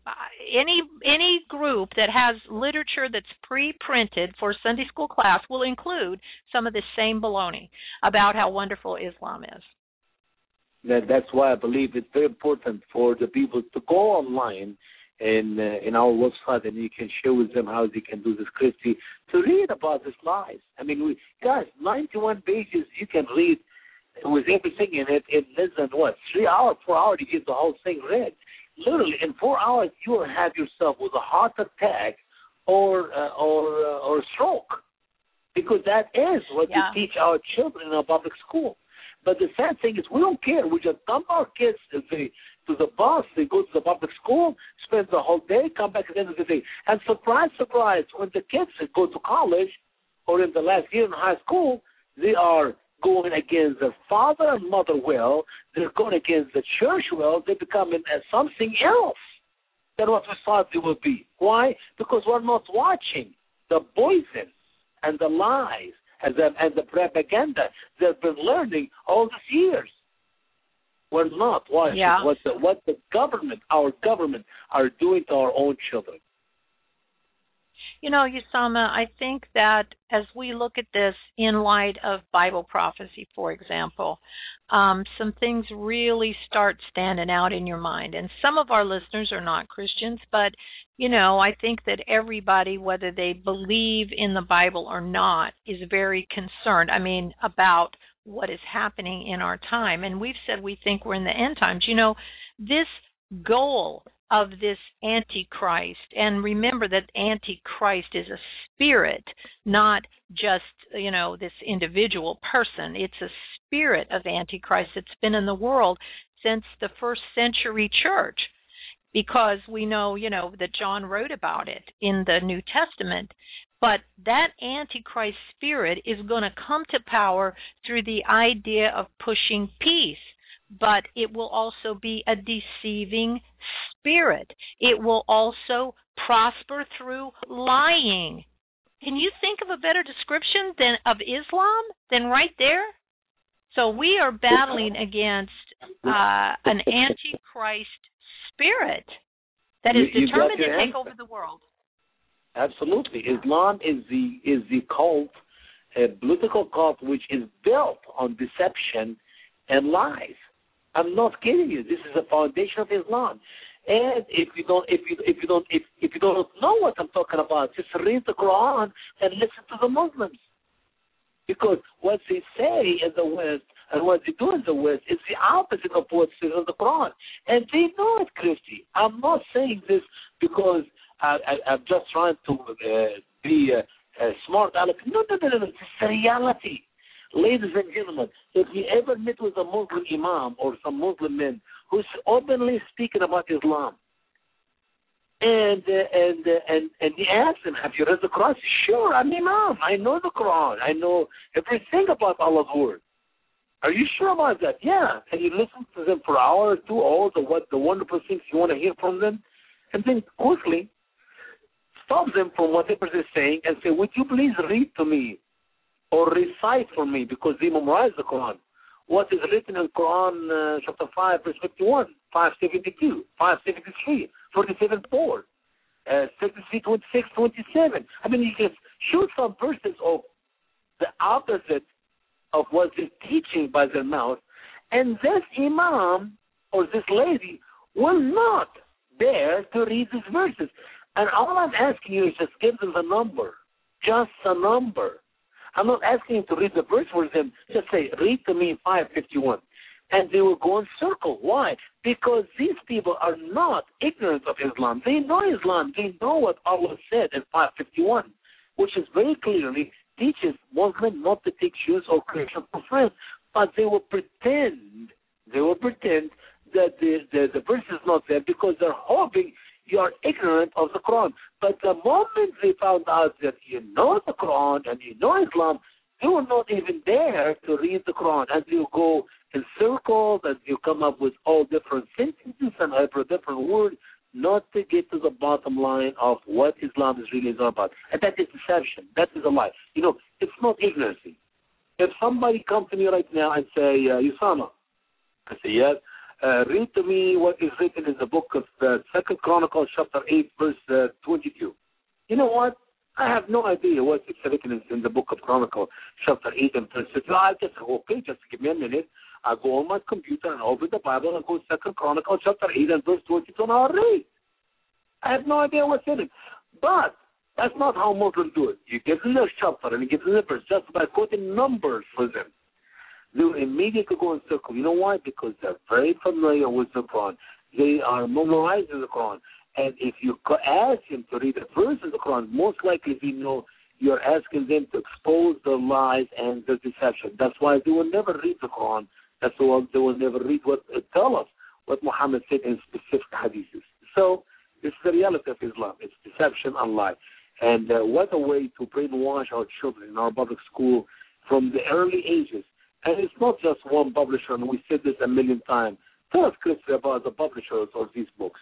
any group that has literature that's pre-printed for Sunday school class will include some of the same baloney about how wonderful Islam is. That's why I believe it's very important for the people to go online in our website, and you can share with them how they can do this, Christy, to read about these lies. I mean, guys, 91 pages you can read with everything in it in less than 3 hours, 4 hours to get the whole thing read. Literally, in 4 hours, you will have yourself with a heart attack or stroke, because that is what we teach our children in our public school. But the sad thing is we don't care. We just dump our kids to the bus. They go to the public school, spend the whole day, come back at the end of the day. And surprise, surprise, when the kids go to college or in the last year in high school, they are going against their father and mother will, they're going against the church will, they become something else than what we thought they would be. Why? Because we're not watching the poison and the lies and the propaganda they've been learning all these years. We're not watching what the government, our government, are doing to our own children. Usama, I think that as we look at this in light of Bible prophecy, for example, some things really start standing out in your mind. And some of our listeners are not Christians, but, I think that everybody, whether they believe in the Bible or not, is very concerned, about what is happening in our time. And we've said we think we're in the end times. This goal of this Antichrist, and remember that Antichrist is a spirit, not just, this individual person. It's a spirit of Antichrist that's been in the world since the first century church, because we know, that John wrote about it in the New Testament. But that Antichrist spirit is going to come to power through the idea of pushing peace, but it will also be a deceiving spirit. It will also prosper through lying. Can you think of a better description of Islam than right there? So we are battling against an Antichrist spirit that is determined to take over the world. Absolutely. Islam is the cult, a political cult, which is built on deception and lies. I'm not kidding you. This is the foundation of Islam. And if you don't know what I'm talking about, just read the Quran and listen to the Muslims. Because what they say in the West and what they do in the West is the opposite of what's in the Quran. And they know it, Christy. I'm not saying this because I'm just trying to be smart aleck. No. It's a reality. Ladies and gentlemen, if you ever meet with a Muslim imam or some Muslim men who's openly speaking about Islam, and he asks him, have you read the Quran? Sure, I'm imam. I know the Quran. I know everything about Allah's word. Are you sure about that? Yeah. And you listen to them for an hour or 2 hours of what the wonderful things you want to hear from them, and then quickly stop them from whatever they're saying and say, would you please read to me or recite for me, because they memorize the Quran, what is written in Quran chapter 5, verse 51, 572, 573, 47:4, 63, 26, 27. I mean, you can shoot some verses of the opposite of what they're teaching by their mouth, and this imam or this lady will not dare to read these verses. And all I'm asking you is just give them the number, just a number. I'm not asking you to read the verse for them. Just say, read to me 551. And they will go in circle. Why? Because these people are not ignorant of Islam. They know Islam. They know what Allah said in 551, which is very clearly teaches Muslims not to take Jews or Christians for friends. But they will pretend that the verse is not there because they're hoping you are ignorant of the Quran. But the moment they found out that you know the Quran and you know Islam, they will not even dare to read the Quran. And they'll go in circles and you come up with all different sentences and every different word, not to get to the bottom line of what Islam is really all about. And that is deception. That is a lie. You know, it's not ignorancy. If somebody comes to me right now and say, Usama, I say, yes, read to me what is written in the book of 2 Chronicles chapter 8, verse 22. You know what? I have no idea what is written in the book of Chronicles chapter 8 and verse 22. I just say, okay, just give me a minute. I go on my computer and open the Bible and go 2 Chronicles chapter 8 and verse 22 and I'll read. I have no idea what's in it. But that's not how Muslims do it. You give them the chapter and you give them the verse just by quoting numbers for them. They will immediately go in circle. You know why? Because they're very familiar with the Quran. They are memorizing the Quran. And if you ask them to read a verse in the Quran, most likely they know you're asking them to expose the lies and the deception. That's why they will never read the Quran. That's why they will never read tell us what Muhammad said in specific hadiths. So it's the reality of Islam. It's deception and lie. And what a way to brainwash our children in our public school from the early ages. And it's not just one publisher, and we said this a million times. Tell us, Christy, about the publishers of these books.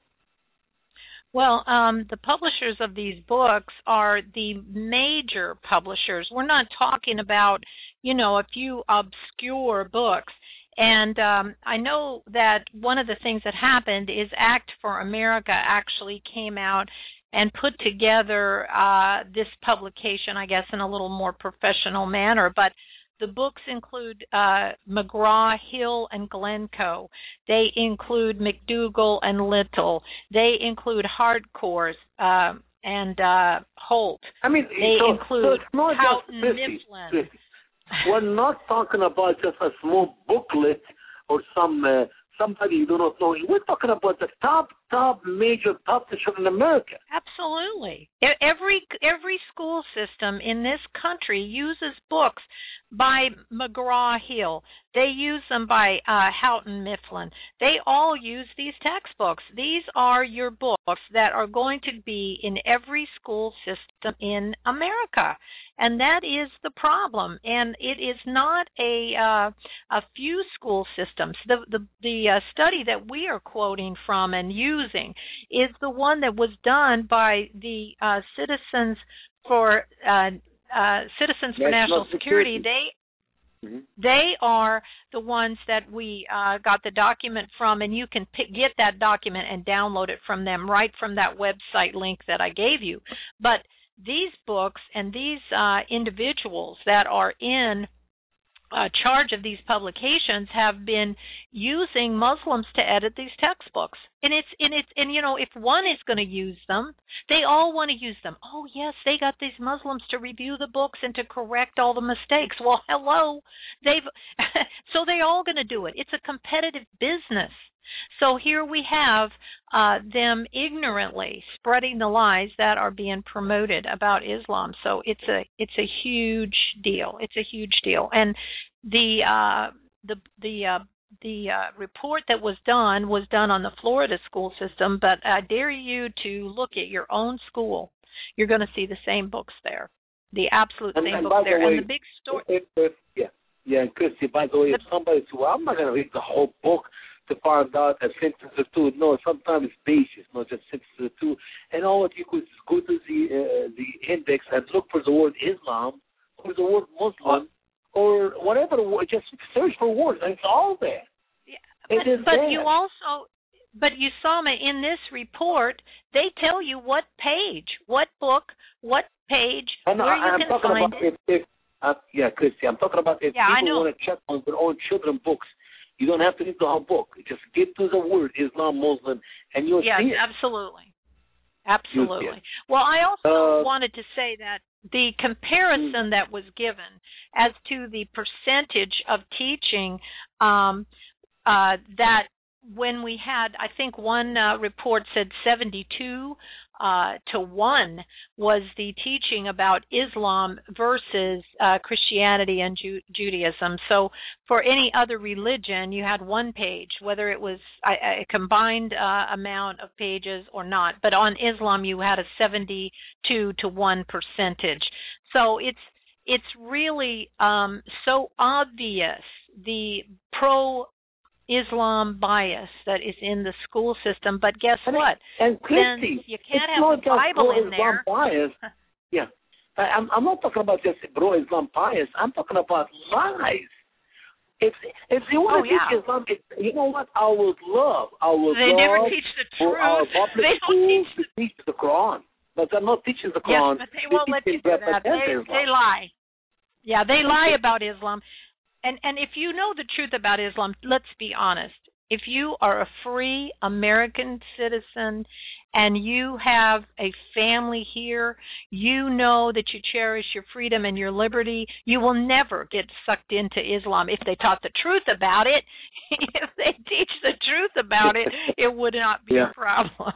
Well, the publishers of these books are the major publishers. We're not talking about, a few obscure books. And I know that one of the things that happened is Act for America actually came out and put together this publication, I guess, in a little more professional manner. But the books include McGraw-Hill and Glencoe. They include McDougall and Little. They include Hardcourt and Holt. I mean, they include Houghton Mifflin. We're not talking about just a small booklet or somebody you do not know. We're talking about the top major publisher in America. Absolutely. Every school system in this country uses books by McGraw-Hill. They use them by Houghton Mifflin. They all use these textbooks. These are your books that are going to be in every school system in America. And that is the problem. And it is not a few school systems. The study that we are quoting from and using is the one that was done by the Citizens for National Security. They are the ones that we got the document from, and you can get that document and download it from them right from that website link that I gave you. But these books and these individuals that are in charge of these publications have been using Muslims to edit these textbooks. And if one is going to use them, they all want to use them. Oh yes, they got these Muslims to review the books and to correct all the mistakes. Well, hello, so they're all going to do it. It's a competitive business. So here we have them ignorantly spreading the lies that are being promoted about Islam. So it's a huge deal. It's a huge deal. And the report that was done on the Florida school system. But I dare you to look at your own school. You're going to see the same books there, the absolute same books there. And the big story. And Christy, by the way, if somebody says, "Well, I'm not going to read the whole book to find out a sentence or two." No, sometimes it's pages, not just sentences or two. And all of you could go to the index and look for the word Islam or the word Muslim or whatever. Just search for words, and it's all there. Yeah, but Usama, in this report, they tell you what page, what book, what page, where you can find it. Christy, I'm talking about if people want to check on their own children's books. You don't have to read the whole book. Just get to the word Islam, Muslim, and you'll see it. Yes, absolutely. Well, I also wanted to say that the comparison that was given as to the percentage of teaching that when we had, I think one report said 72 to 1 was the teaching about Islam versus Christianity and Judaism. So for any other religion, you had one page, whether it was a combined amount of pages or not. But on Islam, you had a 72 to 1 percentage. So it's really so obvious, the pro-Islam bias that is in the school system. But guess what? And Christy, you can't have the Bible in there. Bias. Yeah. I'm not talking about just pro-Islam bias. I'm talking about lies. If you want to teach Islam, you know what? I would love never teach the truth. For our public schools to teach the Quran. But they're not teaching the Quran. Yes, but they won't let you do that. They lie. Yeah, they lie about Islam. And if you know the truth about Islam, let's be honest. If you are a free American citizen and you have a family here, you know that you cherish your freedom and your liberty, you will never get sucked into Islam. If they taught the truth about it, if they teach the truth about it, it would not be a problem.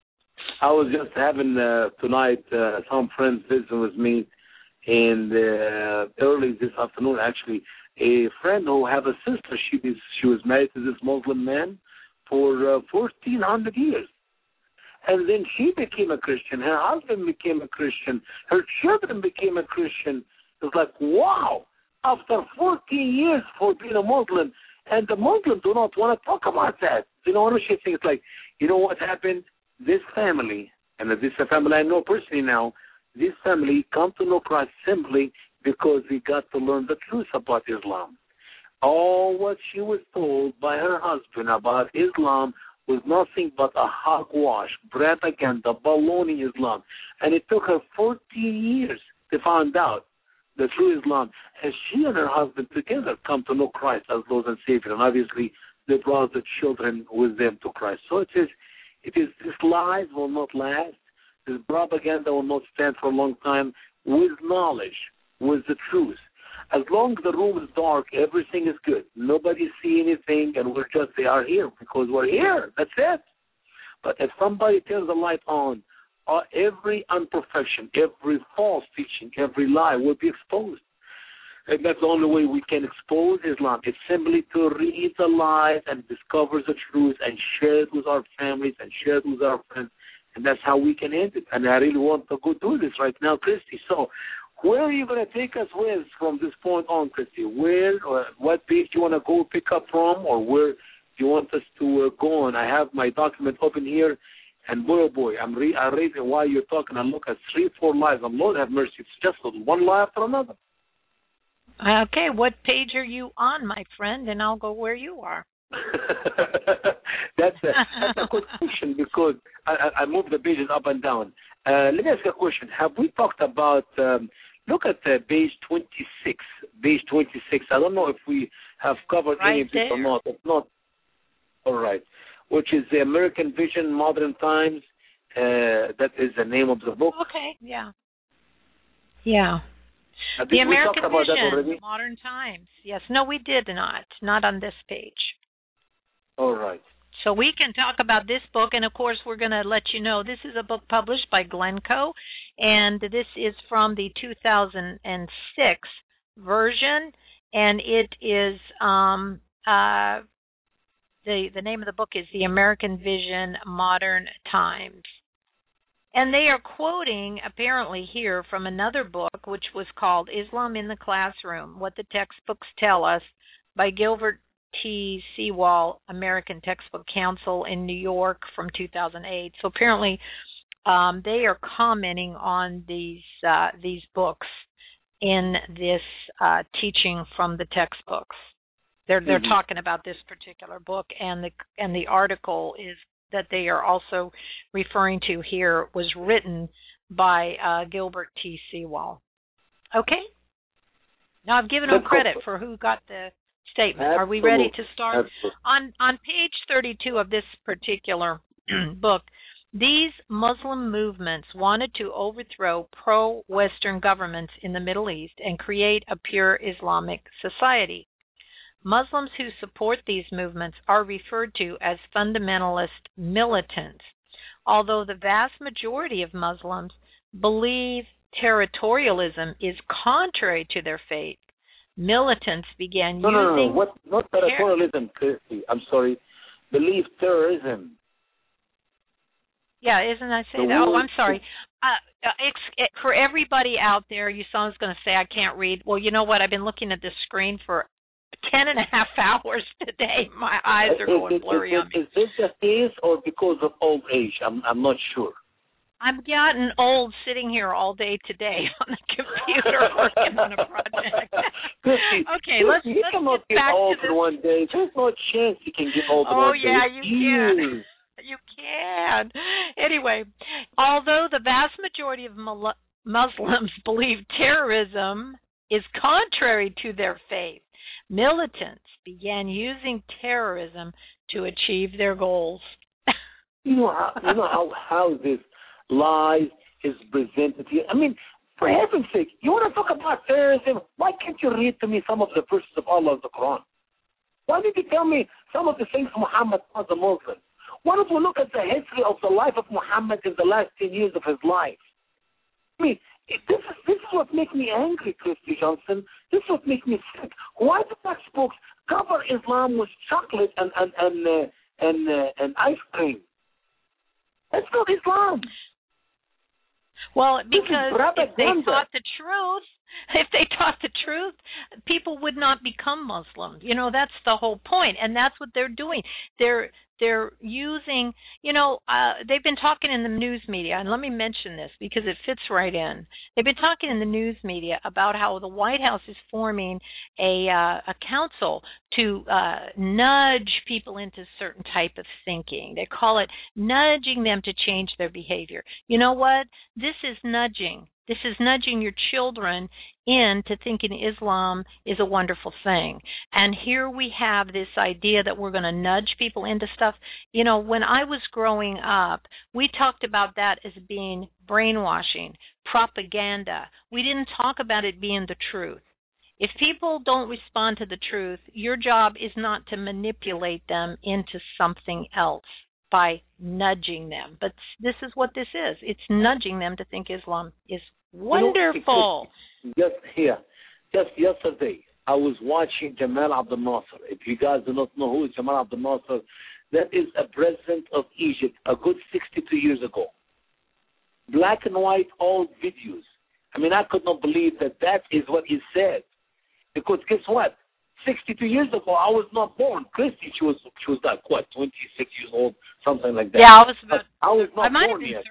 I was just having tonight some friends visiting with me, and early this afternoon, actually, a friend who have a sister. She was married to this Muslim man for 1,400 years. And then she became a Christian. Her husband became a Christian. Her children became a Christian. It's like, wow, after 14 years for being a Muslim, and the Muslims do not want to talk about that. You know, she thinks like, you know what happened? This family, and this is a family I know personally now, this family come to know Christ simply because we got to learn the truth about Islam. All what she was told by her husband about Islam was nothing but a hogwash, propaganda, baloney Islam. And it took her 14 years to find out the true Islam. And she and her husband together come to know Christ as Lord and Savior. And obviously, they brought the children with them to Christ. So it is this lies will not last. This propaganda will not stand for a long time. With knowledge, with the truth. As long as the room is dark, everything is good. Nobody see anything, and they are here because we're here. That's it. But if somebody turns the light on, every imperfection, every false teaching, every lie will be exposed. And that's the only way we can expose Islam. It's simply to read the lies and discover the truth and share it with our families and share it with our friends. And that's how we can end it. And I really want to go do this right now, Christy. So where are you going to take us with from this point on, Christy? Where or what page do you want to go pick up from, or where do you want us to go on? I have my document open here, and boy, oh boy, I read it while you're talking. I look at 3-4 lives. Lord have mercy. It's just one lie after another. Okay, what page are you on, my friend? And I'll go where you are. That's a good question because I move the pages up and down. Let me ask you a question. Have we talked about, look at page 26. Page 26. I don't know if we have covered any of this or not. If not, all right. Which is the American Vision, Modern Times. That is the name of the book. Okay, yeah. Yeah. The American Vision, Modern Times. Yes. No, we did not. Not on this page. All right. So we can talk about this book, and of course we're going to let you know this is a book published by Glencoe, and this is from the 2006 version, and it is the name of the book is The American Vision, Modern Times. And they are quoting, apparently here, from another book, which was called Islam in the Classroom, What the Textbooks Tell Us, by Gilbert T. Sewall, American Textbook Council in New York from 2008. So apparently they are commenting on these books in this teaching from the textbooks. They're talking about this particular book, and the article is that they are also referring to here was written by Gilbert T. Sewall. Okay? Now I've given them credit for who got the statement. Absolutely. Are we ready to start? Absolutely. On page 32 of this particular book, these Muslim movements wanted to overthrow pro-Western governments in the Middle East and create a pure Islamic society. Muslims who support these movements are referred to as fundamentalist militants. Although the vast majority of Muslims believe territorialism is contrary to their faith, militants began using... No. Not territorialism, Christy. I'm sorry. Believe terrorism. Yeah, isn't I say that? Oh, I'm sorry. For everybody out there, you saw I was going to say I can't read. Well, you know what? I've been looking at this screen for 10.5 hours today. My eyes are going blurry on me. Is this a case or because of old age? I'm not sure. I've gotten old sitting here all day today on the computer working on a project. Okay, let's cannot get back old to this. In one day. There's no chance you can get old in one day. Oh, yeah, you can. You can. Anyway, although the vast majority of Muslims believe terrorism is contrary to their faith, militants began using terrorism to achieve their goals. You know how this lie is presented here. I mean, for heaven's sake, you want to talk about terrorism? Why can't you read to me some of the verses of Allah of the Quran? Why did you tell me some of the things Muhammad was a Muslim? Why don't we look at the history of the life of Muhammad in the last 10 years of his life? I mean, this is what makes me angry, Christy Johnson. This is what makes me sick. Why do textbooks cover Islam with chocolate and ice cream? That's not Islam. Well, because if they taught the truth, people would not become Muslim. You know, that's the whole point, and that's what they're doing. They're using, they've been talking in the news media, and let me mention this because it fits right in. They've been talking in the news media about how the White House is forming a council to nudge people into certain type of thinking. They call it nudging them to change their behavior. You know what? This is nudging. This is nudging your children into thinking Islam is a wonderful thing. And here we have this idea that we're going to nudge people into stuff. You know, when I was growing up, we talked about that as being brainwashing, propaganda. We didn't talk about it being the truth. If people don't respond to the truth, your job is not to manipulate them into something else by nudging them. But this is what this is. It's nudging them to think Islam is wonderful. Just yesterday, I was watching Jamal Abdel Nasser. If you guys do not know who is Jamal Abdel Nasser, that is a president of Egypt a good 62 years ago. Black and white, old videos. I mean, I could not believe that is what he said. Because guess what? 62 years ago, I was not born. Christy, she was like, what, 26 years old, something like that. Yeah, I might have been yet.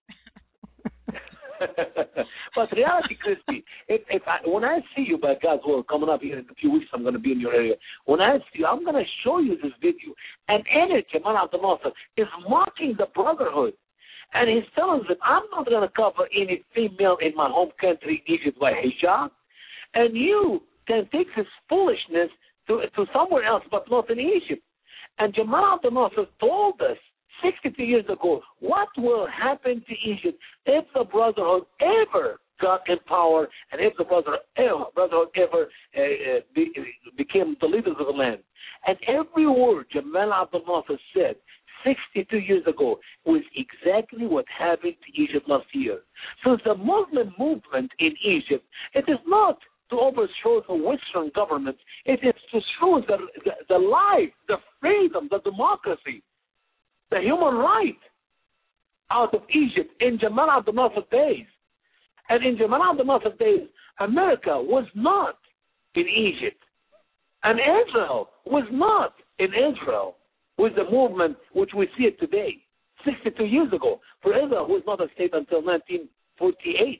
30. But reality, Christy, when I see you, by God's will, coming up here in a few weeks, I'm going to be in your area. When I see you, I'm going to show you this video. And in it, Jamal Abdel Nasser is mocking the brotherhood. And he's telling them, I'm not going to cover any female in my home country, Egypt, by hijab. And you can take this foolishness to somewhere else, but not in Egypt. And Jamal Abdel Nasser told us 62 years ago what will happen to Egypt if the Brotherhood ever got in power and if the Brotherhood ever became the leaders of the land. And every word Jamal Abdel Nasser said 62 years ago was exactly what happened to Egypt last year. So the Muslim movement in Egypt, it is not to overthrow the Western government. It is to show the life, the freedom, the democracy, the human right out of Egypt in Jamal Abdel Nasser days. And in Jamal Abdel Nasser days, America was not in Egypt. And Israel was not in Israel with the movement which we see it today, 62 years ago. For Israel was not a state until 1948.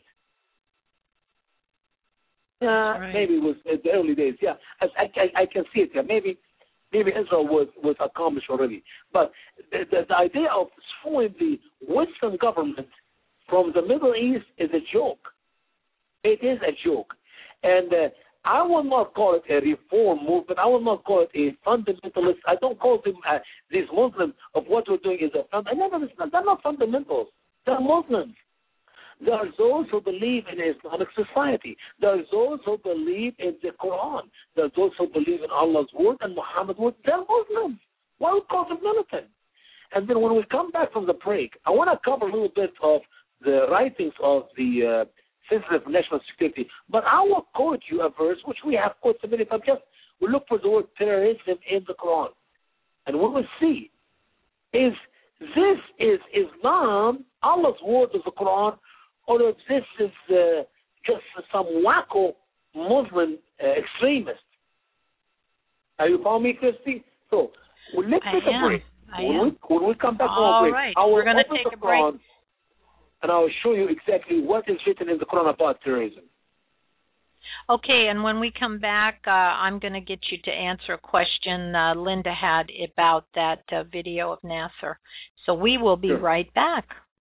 Right. Maybe it was in the early days. Yeah, I can see it. Yeah, maybe Israel was accomplished already. But the idea of throwing the Western government from the Middle East is a joke. It is a joke. And I will not call it a reform movement. I will not call it a fundamentalist. I don't call them these Muslims of what we're doing is a fundamentalist. They're not fundamentals. They're Muslims. There are those who believe in Islamic society. There are those who believe in the Quran. There are those who believe in Allah's word and Muhammad's word. They're Muslims. Why would we call them militant? And then when we come back from the break, I want to cover a little bit of the writings of the Center for National Security. But I will quote you a verse, which we have quoted so many times. We look for the word terrorism in the Quran. And what we see is this is Islam, Allah's word of the Quran, or if this is just some wacko Muslim extremist. Are you following me, Christy? So, let's take a break. When we come back from break, right. I will We're going to open take the a break. Quran, and I will show you exactly what is written in the Quran about terrorism. Okay, and when we come back, I'm going to get you to answer a question Linda had about that video of Nasser. So we will be right back.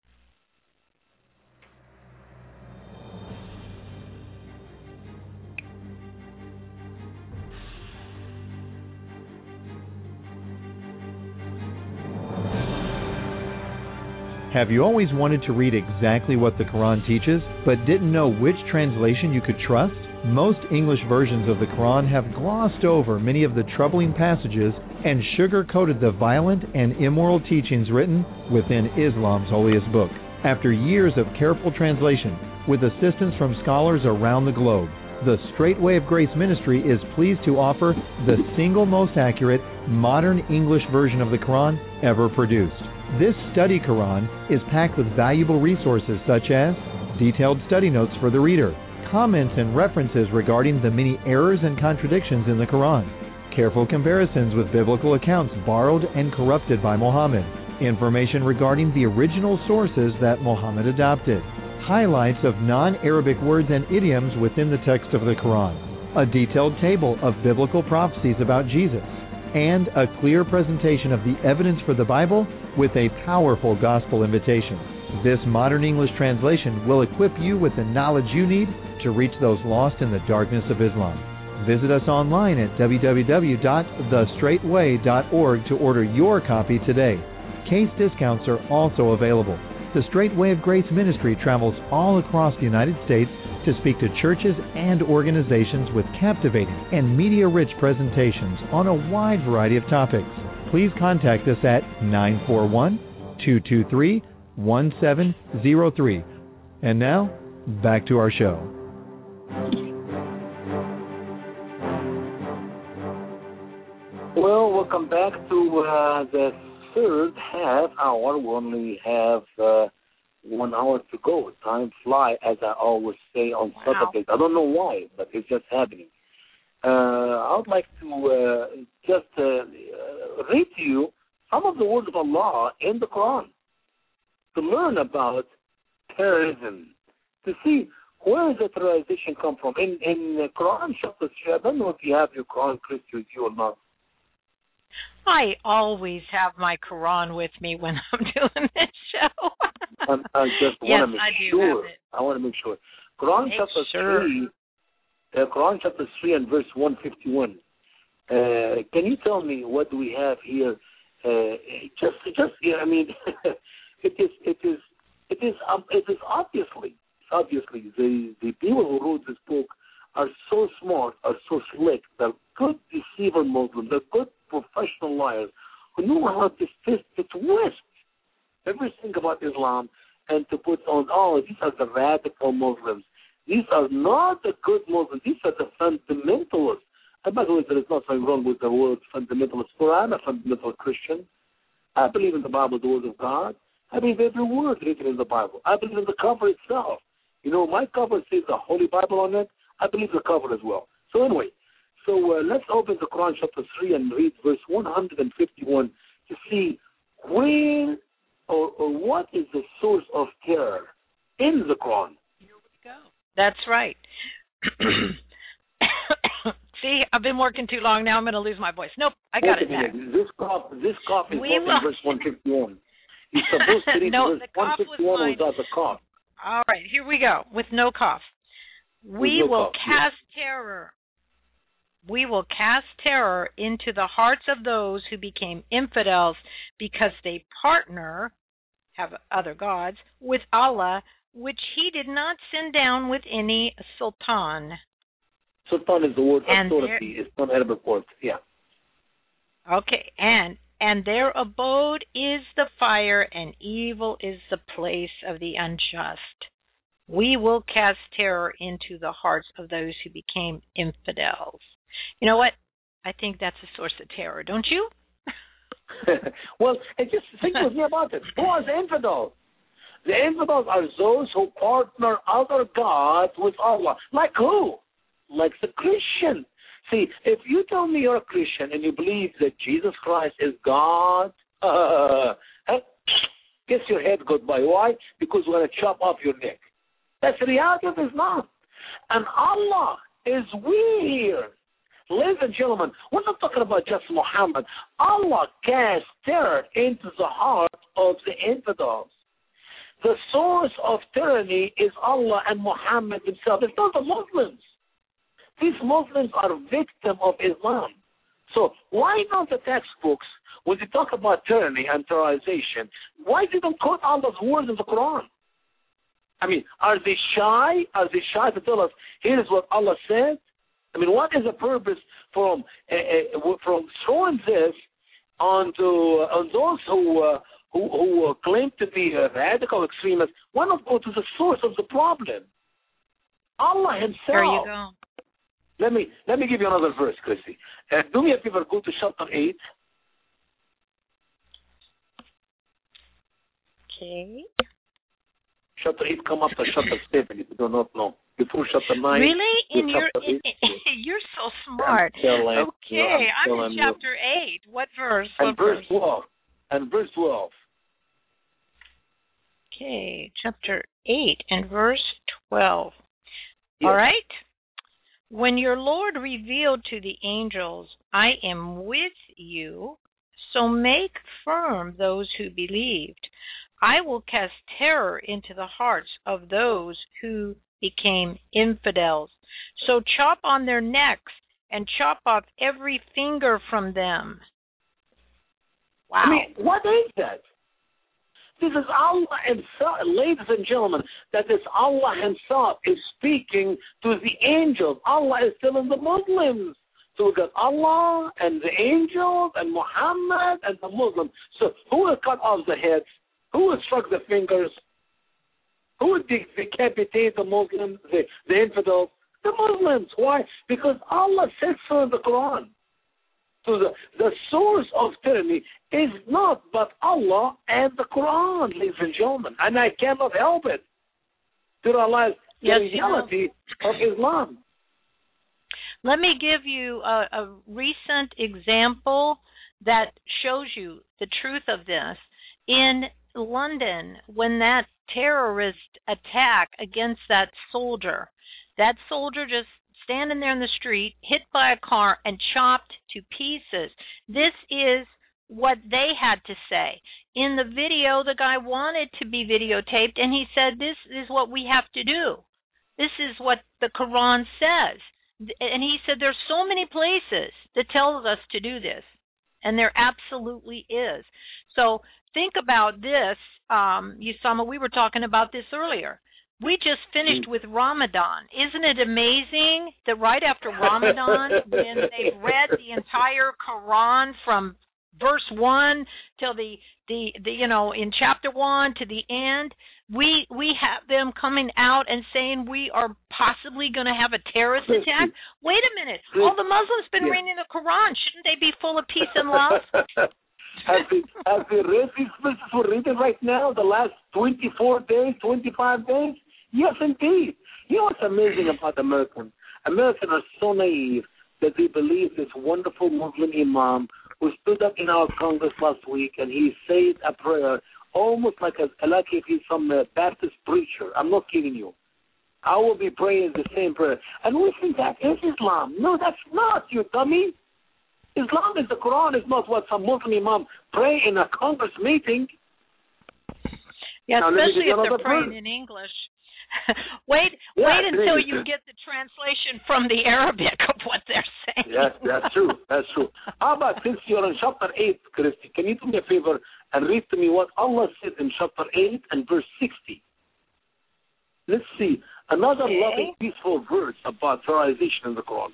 Have you always wanted to read exactly what the Quran teaches, but didn't know which translation you could trust? Most English versions of the Quran have glossed over many of the troubling passages and sugar-coated the violent and immoral teachings written within Islam's holiest book. After years of careful translation, with assistance from scholars around the globe, the Straight Way of Grace Ministry is pleased to offer the single most accurate, modern English version of the Quran ever produced. This study Quran is packed with valuable resources such as detailed study notes for the reader, comments and references regarding the many errors and contradictions in the Quran, careful comparisons with biblical accounts borrowed and corrupted by Muhammad, information regarding the original sources that Muhammad adopted, highlights of non-Arabic words and idioms within the text of the Quran, a detailed table of biblical prophecies about Jesus, and a clear presentation of the evidence for the Bible with a powerful gospel invitation. This modern English translation will equip you with the knowledge you need to reach those lost in the darkness of Islam. Visit us online at www.thestraightway.org to order your copy today. Case discounts are also available. The Straight Way of Grace Ministry travels all across the United States to speak to churches and organizations with captivating and media-rich presentations on a wide variety of topics. Please contact us at 941-223-1703. And now, back to our show. Well, welcome back to the third half hour. We only have 1 hour to go. Time flies, as I always say on Saturdays. I don't know why, but it's just happening. I would like to just read to you some of the words of Allah in the Quran to learn about terrorism, to see where the terrorization come from. In the Quran chapter 3, I don't know if you have your Quran, Christy, with you or not. I always have my Quran with me when I'm doing this show. I just want to make sure. I want to make sure. Quran chapter 3 and verse 151. Can you tell me what do we have here? I mean, it is obviously the people who wrote this book are so smart, are so slick. They're good deceiver Muslims. They're good professional liars who know how to twist everything about Islam and to put on, these are the radical Muslims. These are not the good Muslims. These are the fundamentalists. And by the way, there is nothing wrong with the word fundamentalist, for I'm a fundamental Christian. I believe in the Bible, the Word of God. I believe every word written in the Bible. I believe in the cover itself. You know, my cover says the Holy Bible on it. I believe the cover as well. So anyway, let's open the Quran chapter 3 and read verse 151 to see where or what is the source of terror in the Quran. Here we go. That's right. See, I've been working too long. Now I'm going to lose my voice. Nope, I got it back. This cough is in verse 151. You're supposed to read verse 151 without the cough. All right, here we go, with no cough. We will cast terror. We will cast terror into the hearts of those who became infidels because they have other gods, with Allah, which He did not send down with any sultan. Sultan is the word authority. It's not Arabic word. Yeah. Okay, and their abode is the fire, and evil is the place of the unjust. We will cast terror into the hearts of those who became infidels. You know what? I think that's a source of terror, don't you? Well, just think with me about it. Who are the infidels? The infidels are those who partner other gods with Allah. Like who? Like the Christian. See, if you tell me you're a Christian and you believe that Jesus Christ is God, kiss your head goodbye. Why? Because we're going to chop off your neck. That's the reality of Islam. And Allah is here. Ladies and gentlemen, we're not talking about just Muhammad. Allah cast terror into the heart of the infidels. The source of tyranny is Allah and Muhammad himself. It's not the Muslims. These Muslims are victims of Islam. So why not the textbooks, when they talk about tyranny and terrorization, why did they quote Allah's words in the Quran? I mean, are they shy? Are they shy to tell us, here is what Allah said? I mean, what is the purpose from throwing this on those who claim to be radical extremists? Why not go to the source of the problem? Allah Himself. There you go. Let me give you another verse, Chrissy. Do me a favor, go to chapter 8. Okay. Chapter 8 come after chapter 7 if you do not know. Before chapter 9. Really? You're so smart. Okay, I'm in chapter 8. What verse? And verse 12. And verse 12. Okay, chapter 8 and verse 12. Yes. All right. When your Lord revealed to the angels, I am with you, so make firm those who believed. I will cast terror into the hearts of those who became infidels. So chop on their necks and chop off every finger from them. Wow. I mean, what is that? This is Allah Himself, ladies and gentlemen, that is Allah Himself is speaking to the angels. Allah is telling the Muslims. So we got Allah and the angels and Muhammad and the Muslims. So who will cut off the heads? Who will struck the fingers? Who would decapitate the Muslims, the infidels? The Muslims. Why? Because Allah said so in the Quran. So the source of tyranny is not but Allah and the Quran, ladies and gentlemen. And I cannot help it to realize the reality of Islam. Let me give you a recent example that shows you the truth of this. In London, when that terrorist attack against that soldier just standing there in the street, hit by a car and chopped to pieces. This is what they had to say. in the video, the guy wanted to be videotaped, and he said, this is what we have to do. This is what the Quran says. And he said, there's so many places that tells us to do this, and there absolutely is. So think about this, Usama, we were talking about this earlier. We just finished with Ramadan. Isn't it amazing that right after Ramadan, when they read the entire Quran from verse 1 till the in chapter 1 to the end, we have them coming out and saying we are possibly going to have a terrorist attack? Wait a minute. All the Muslims been reading the Quran. Shouldn't they be full of peace and love? Have they read these verses we're reading right now, the last 24 days, 25 days? Yes, indeed. You know what's amazing about Americans? Americans are so naive that they believe this wonderful Muslim imam who stood up in our Congress last week and he said a prayer almost like if he's some Baptist preacher. I'm not kidding you. I will be praying the same prayer. And we think that is Islam. No, that's not, you dummy. Islam is the Quran. Is not what some Muslim imam pray in a Congress meeting. Yeah, now, especially if they're praying in English. Wait until you get the translation from the Arabic of what they're saying. Yes, that's true. That's true. How about since you're in chapter 8, Christy, can you do me a favor and read to me what Allah said in chapter 8 and verse 60? Let's see. Another loving, peaceful verse about terrorization in the Quran.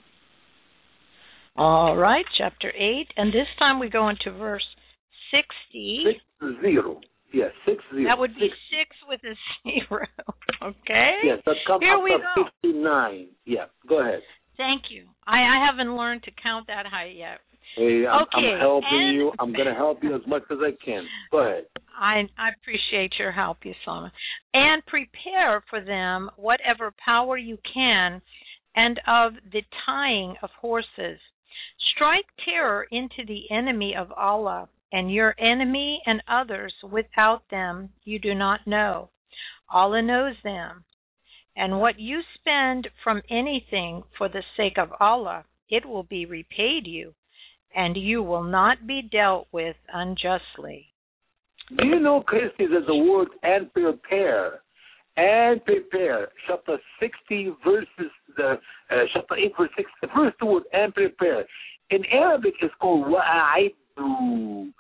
All right, chapter 8, and this time we go into verse 60. 60. Yes, 60. That would be 6 with a 0. Okay? Yes, that comes Here we go. 59. Yeah, go ahead. Thank you. I haven't learned to count that high yet. Hey, I'm helping you. I'm going to help you as much as I can. Go ahead. I appreciate your help, Usama. And prepare for them whatever power you can, and of the tying of horses. Strike terror into the enemy of Allah, and your enemy and others without them you do not know. Allah knows them. And what you spend from anything for the sake of Allah, it will be repaid you, and you will not be dealt with unjustly. Do you know, Christy, that the word and prepare, chapter 60 verses, chapter 8 verse 6, the first word and prepare, in Arabic is called wa'a'iddu,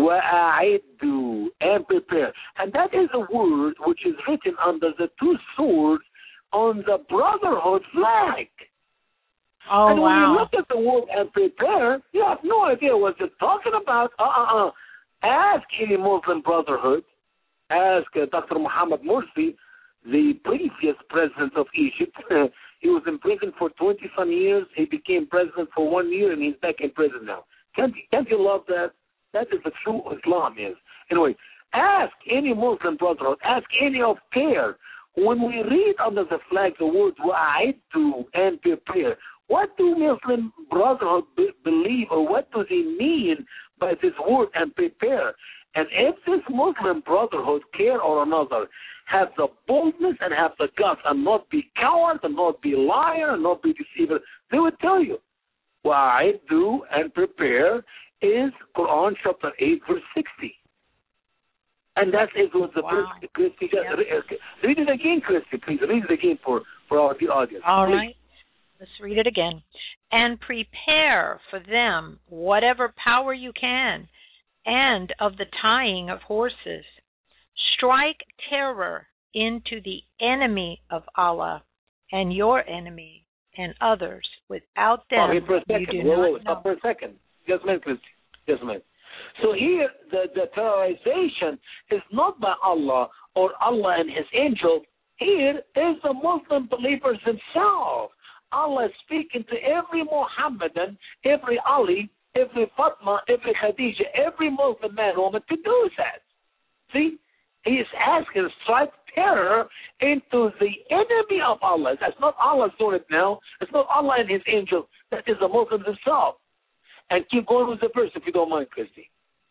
and prepare. And that is a word which is written under the 2 swords on the Brotherhood flag. Oh, and when wow. you look at the word and prepare, you have no idea what it's talking about. Ask any Muslim Brotherhood, ask Dr. Muhammad Morsi, the previous president of Egypt. He was in prison for 20-some years. He became president for 1 year, and he's back in prison now. Can't you love that? That is the true Islam is. Anyway, ask any Muslim Brotherhood, ask any of CARE. When we read under the flag the words wa'iddu and prepare, what do Muslim Brotherhood believe, or what do they mean by this word and prepare? And if this Muslim Brotherhood, CARE or another, have the boldness and have the guts and not be coward and not be liar and not be deceiver, they would tell you. Wa'iddu and prepare is Quran chapter 8 verse 60. And that is what the first Christy. Read it again, Christy, please. Read it again for our audience. All please. right. Let's read it again. And prepare for them whatever power you can, and of the tying of horses. Strike terror into the enemy of Allah, and your enemy and others. Without them, you do not know. Stop for a second. Just a minute, Christy. Just a minute. So here, the terrorization is not by Allah or Allah and His angels. Here is the Muslim believers themselves. Allah is speaking to every Muhammadan, every Ali, every Fatma, every Khadija, every Muslim man or woman to do that. See? He is asking to strike terror into the enemy of Allah. That's not Allah doing it now. It's not Allah and His angels. That is the Muslims themselves. And keep going with the verse if you don't mind, Christy.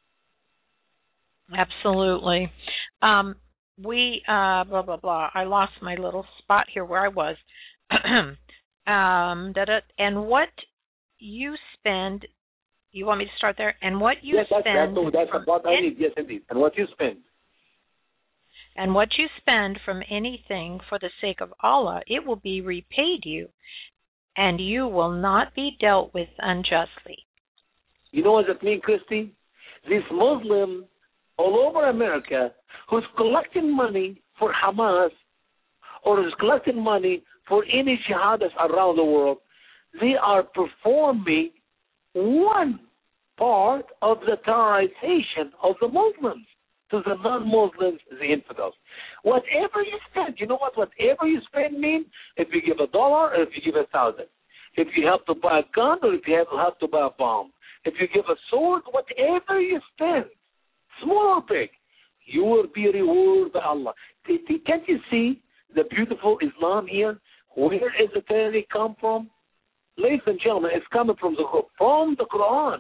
Absolutely. Blah, blah, blah. I lost my little spot here where I was. And what you spend You want me to start there? And what you Yes, spend. that's what I need. Yes, indeed. And what you spend. And what you spend from anything for the sake of Allah, it will be repaid you, and you will not be dealt with unjustly. You know what that means, Christy? These Muslims all over America who's collecting money for Hamas or who's collecting money for any jihadists around the world, they are performing one part of the terrorization of the Muslims to the non-Muslims, the infidels. Whatever you spend, you know what? Whatever you spend means if you give $1 or if you give 1,000. If you have to buy a gun or if you have to buy a bomb. If you give a sword, whatever you spend, small or big, you will be rewarded by Allah. Can't you see the beautiful Islam here? Where is the tyranny come from? Ladies and gentlemen, it's coming from the Quran.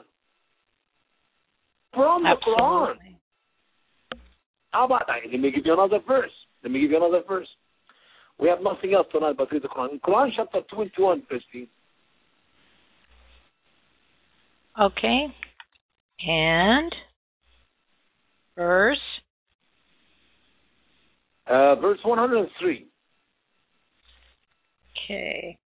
From the Quran. How about that? Let me give you another verse. We have nothing else tonight but read the Quran. In Quran chapter 21, Christine. Okay. And verse? Verse 103. Okay.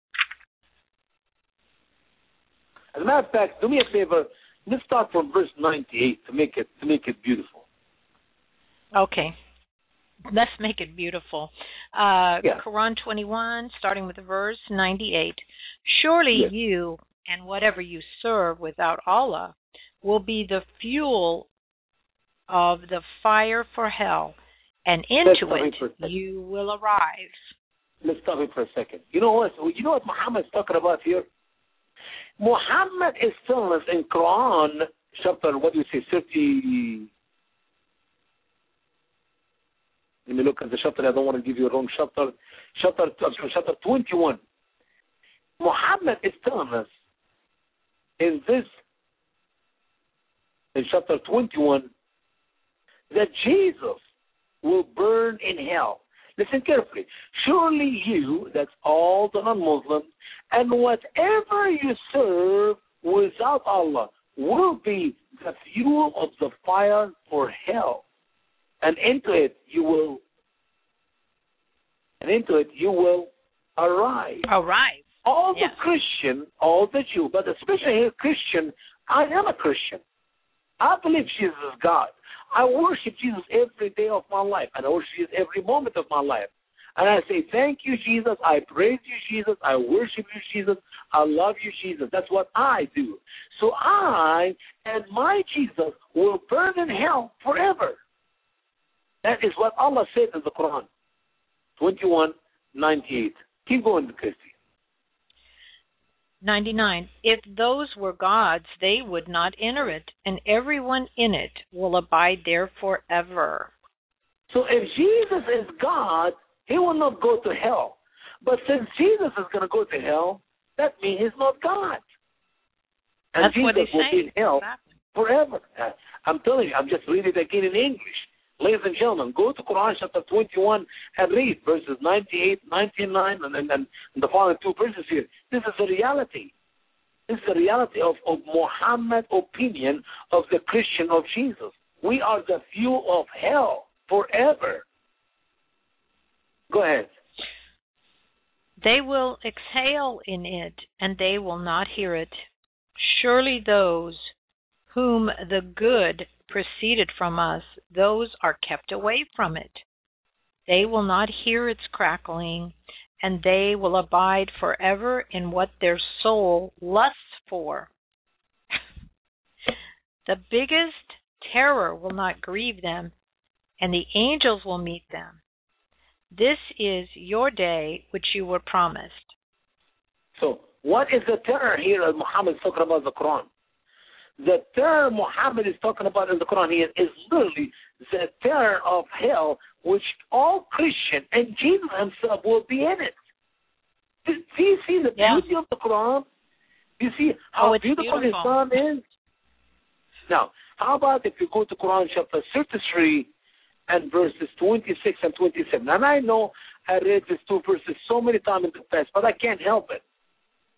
As a matter of fact, do me a favor. Let's start from verse 98 to make it beautiful. Okay. Let's make it beautiful. Quran 21, starting with verse 98. Surely you and whatever you serve without Allah will be the fuel of the fire for hell, and into it you will arrive. Let's stop it for a second. You know what Muhammad is talking about here? Muhammad is telling us in Quran chapter, 30. Let me look at the chapter. I don't want to give you a wrong chapter. Chapter 21. Muhammad is telling us in chapter 21 that Jesus will burn in hell. Listen carefully. Surely you, that's all the non-Muslims, and whatever you serve without Allah will be the fuel of the fire for hell. And into it you will arrive. All the Christian, all the Jew, but especially here Christian, I am a Christian. I believe Jesus is God. I worship Jesus every day of my life, and I worship Jesus every moment of my life. And I say, thank you, Jesus. I praise you, Jesus. I worship you, Jesus. I love you, Jesus. That's what I do. So I and my Jesus will burn in hell forever. That is what Allah said in the Quran. 21:98. Keep going, Christy. 99. If those were gods, they would not enter it, and everyone in it will abide there forever. So if Jesus is God, he will not go to hell. But since Jesus is going to go to hell, that means he's not God. And that's Jesus what he's will saying. be in hell forever. I'm telling you, I'm just reading it again in English. Ladies and gentlemen, go to Quran chapter 21 and read verses 98, 99, and the following two verses here. This is the reality. This is the reality of Muhammad's opinion of the Christian of Jesus. We are the fuel of hell forever. Go ahead. They will exhale in it, and they will not hear it. Surely those whom the good proceeded from us, those are kept away from it. They will not hear its crackling, and they will abide forever in what their soul lusts for. The biggest terror will not grieve them, and the angels will meet them. This is your day which you were promised. So, what is the terror here that Muhammad is talking about in the Quran? The terror Muhammad is talking about in the Quran here is literally the terror of hell, which all Christian and Jesus himself will be in it. Do you see the beauty of the Quran? Do you see how beautiful Islam is? Now, how about if you go to Quran chapter 33 and verses 26 and 27? And I know I read these two verses so many times in the past, but I can't help it.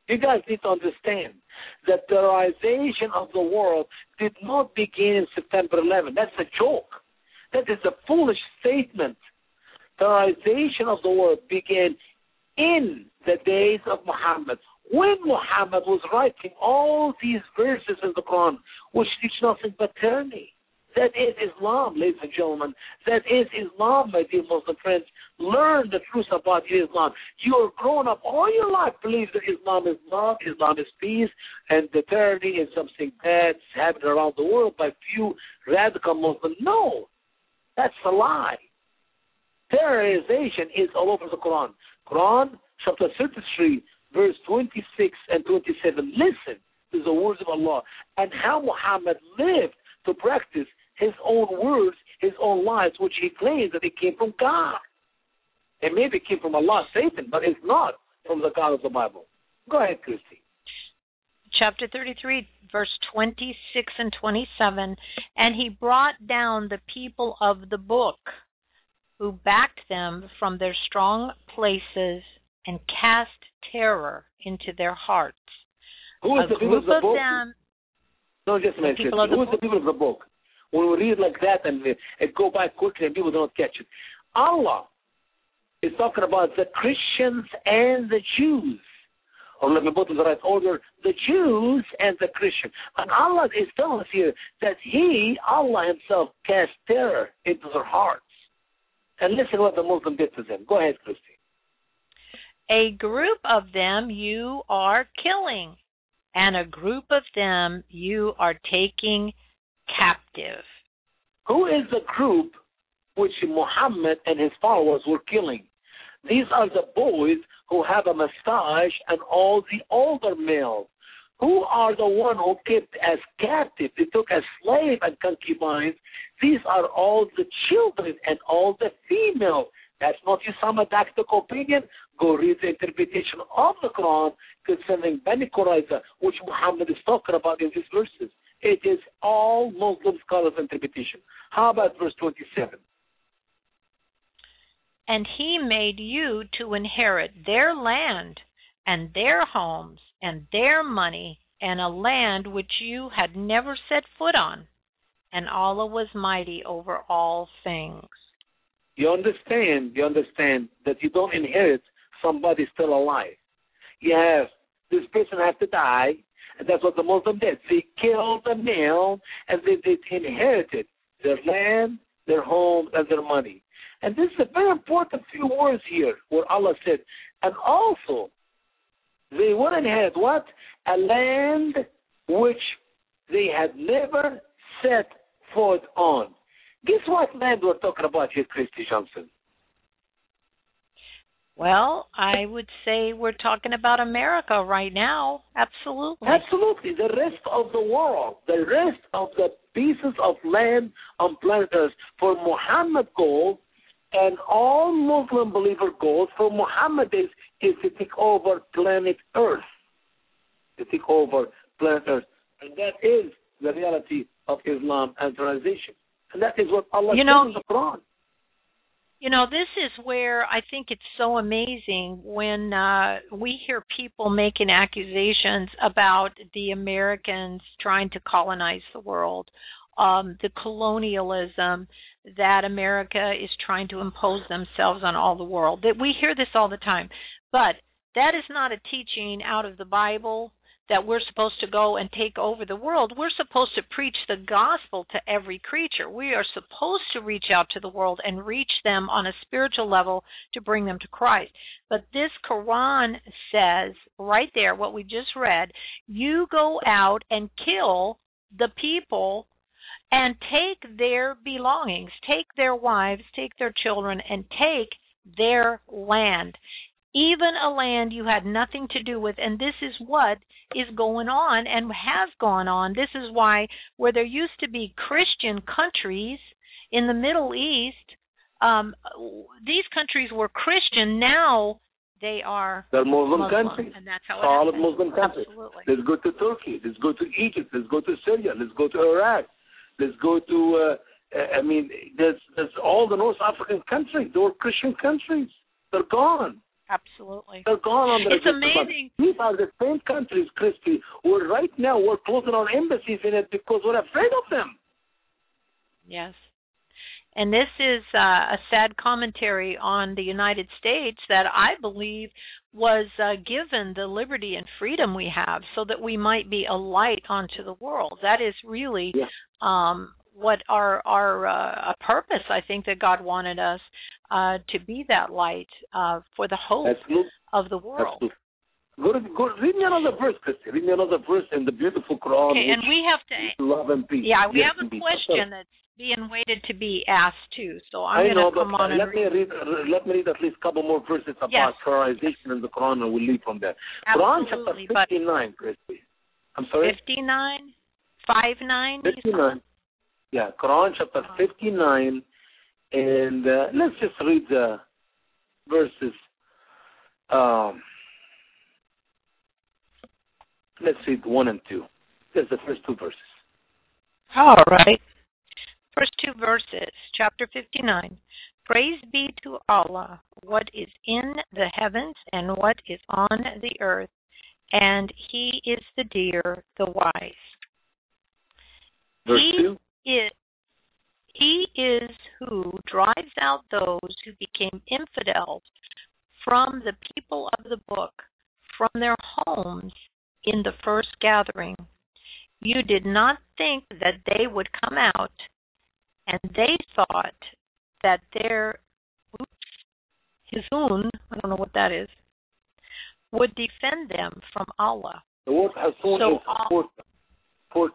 You guys need to understand that the terrorization of the world did not begin in September 11. That's a joke. That is a foolish statement. Terrorization of the world began in the days of Muhammad, when Muhammad was writing all these verses in the Quran, which teach nothing but tyranny. That is Islam, ladies and gentlemen. That is Islam, my dear Muslim friends. Learn the truth about Islam. You are grown up all your life believe that Islam is love, Islam is peace, and the tyranny is something bad happening around the world by few radical Muslims. No, that's a lie. Terrorization is all over the Quran. Quran, chapter 33, verse 26 and 27. Listen to the words of Allah and how Muhammad lived to practice his own words, his own lives, which he claims that it came from God. It maybe came from Allah, Satan, but it's not from the God of the Bible. Go ahead, Christy. Chapter 33, verse 26 and 27. And he brought down the people of the book, who backed them from their strong places and cast terror into their hearts. Who is the people of the book? No, just a minute. Who is the people of the book? When we read like that and go by quickly and people don't catch it. Allah is talking about the Christians and the Jews. Or let me put it in the right order, the Jews and the Christians. And Allah is telling us here that Allah himself, cast terror into their hearts. And listen what the Muslim did to them. Go ahead, Christy. A group of them you are killing, and a group of them you are taking captive. Who is the group which Muhammad and his followers were killing? These are the boys who have a mustache and all the older males. Who are the one who kept as captive? They took as slave and concubines. These are all the children and all the females. That's not Usama tactical opinion. Go read the interpretation of the Quran concerning Bani Qurayza, which Muhammad is talking about in these verses. It is all Muslim scholars' interpretation. How about verse 27? And he made you to inherit their land and their homes and their money and a land which you had never set foot on. And Allah was mighty over all things. You understand that you don't inherit somebody still alive. Yes, this person has to die, and that's what the Muslim did. They killed the male, and they inherited their land, their home, and their money. And this is a very important few words here, where Allah said, and also, they would inherit what? A land which they had never set foot on. Guess what land we're talking about here, Christy Johnson? Well, I would say we're talking about America right now. Absolutely. Absolutely. The rest of the world, the rest of the pieces of land on planet Earth, for Muhammad goal and all Muslim believer goals for Muhammad is to take over planet Earth. To take over planet Earth. And that is the reality of Islam and civilization. And that is what Allah says in the Quran. You know, this is where I think it's so amazing when we hear people making accusations about the Americans trying to colonize the world, the colonialism that America is trying to impose themselves on all the world. That we hear this all the time. But that is not a teaching out of the Bible that we're supposed to go and take over the world. We're supposed to preach the gospel to every creature. We are supposed to reach out to the world and reach them on a spiritual level to bring them to Christ. But this Quran says right there, what we just read, you go out and kill the people and take their belongings, take their wives, take their children, and take their land. Even a land you had nothing to do with, and this is what is going on and has gone on. This is why where there used to be Christian countries in the Middle East, these countries were Christian. Now they're Muslim countries. And that's how all of Muslim countries. Absolutely. Let's go to Turkey. Let's go to Egypt. Let's go to Syria. Let's go to Iraq. Let's go to, there's all the North African countries. They were Christian countries. They're gone. Absolutely. They're gone on the It's amazing. These are the same countries, Christy, where right now we're closing our embassies in it because we're afraid of them. Yes. And this is a sad commentary on the United States that I believe was given the liberty and freedom we have so that we might be a light onto the world. That is really what our purpose, I think, that God wanted us to be that light for the hope of the world. Go, read me another verse, Christy. Read me another verse in the beautiful Quran. Okay, and we have to love and peace. Yeah, we have a question that's being waited to be asked too. So I'm going to come on and read. Let me read at least a couple more verses about terrorization in the Quran, and we'll leave from there. Absolutely, Quran chapter 59, Christy. I'm sorry. 59, 59. 59. Yeah, Quran chapter 59, and let's just read the verses. Let's read 1 and 2. There's the first two verses. All right. First two verses, chapter 59. Praise be to Allah, what is in the heavens and what is on the earth, and He is the dear, the wise. Verse 2. He is who drives out those who became infidels from the people of the book, from their homes in the first gathering. You did not think that they would come out, and they thought that their Hizun, I don't know what that is, would defend them from Allah. The word Hizun is fort.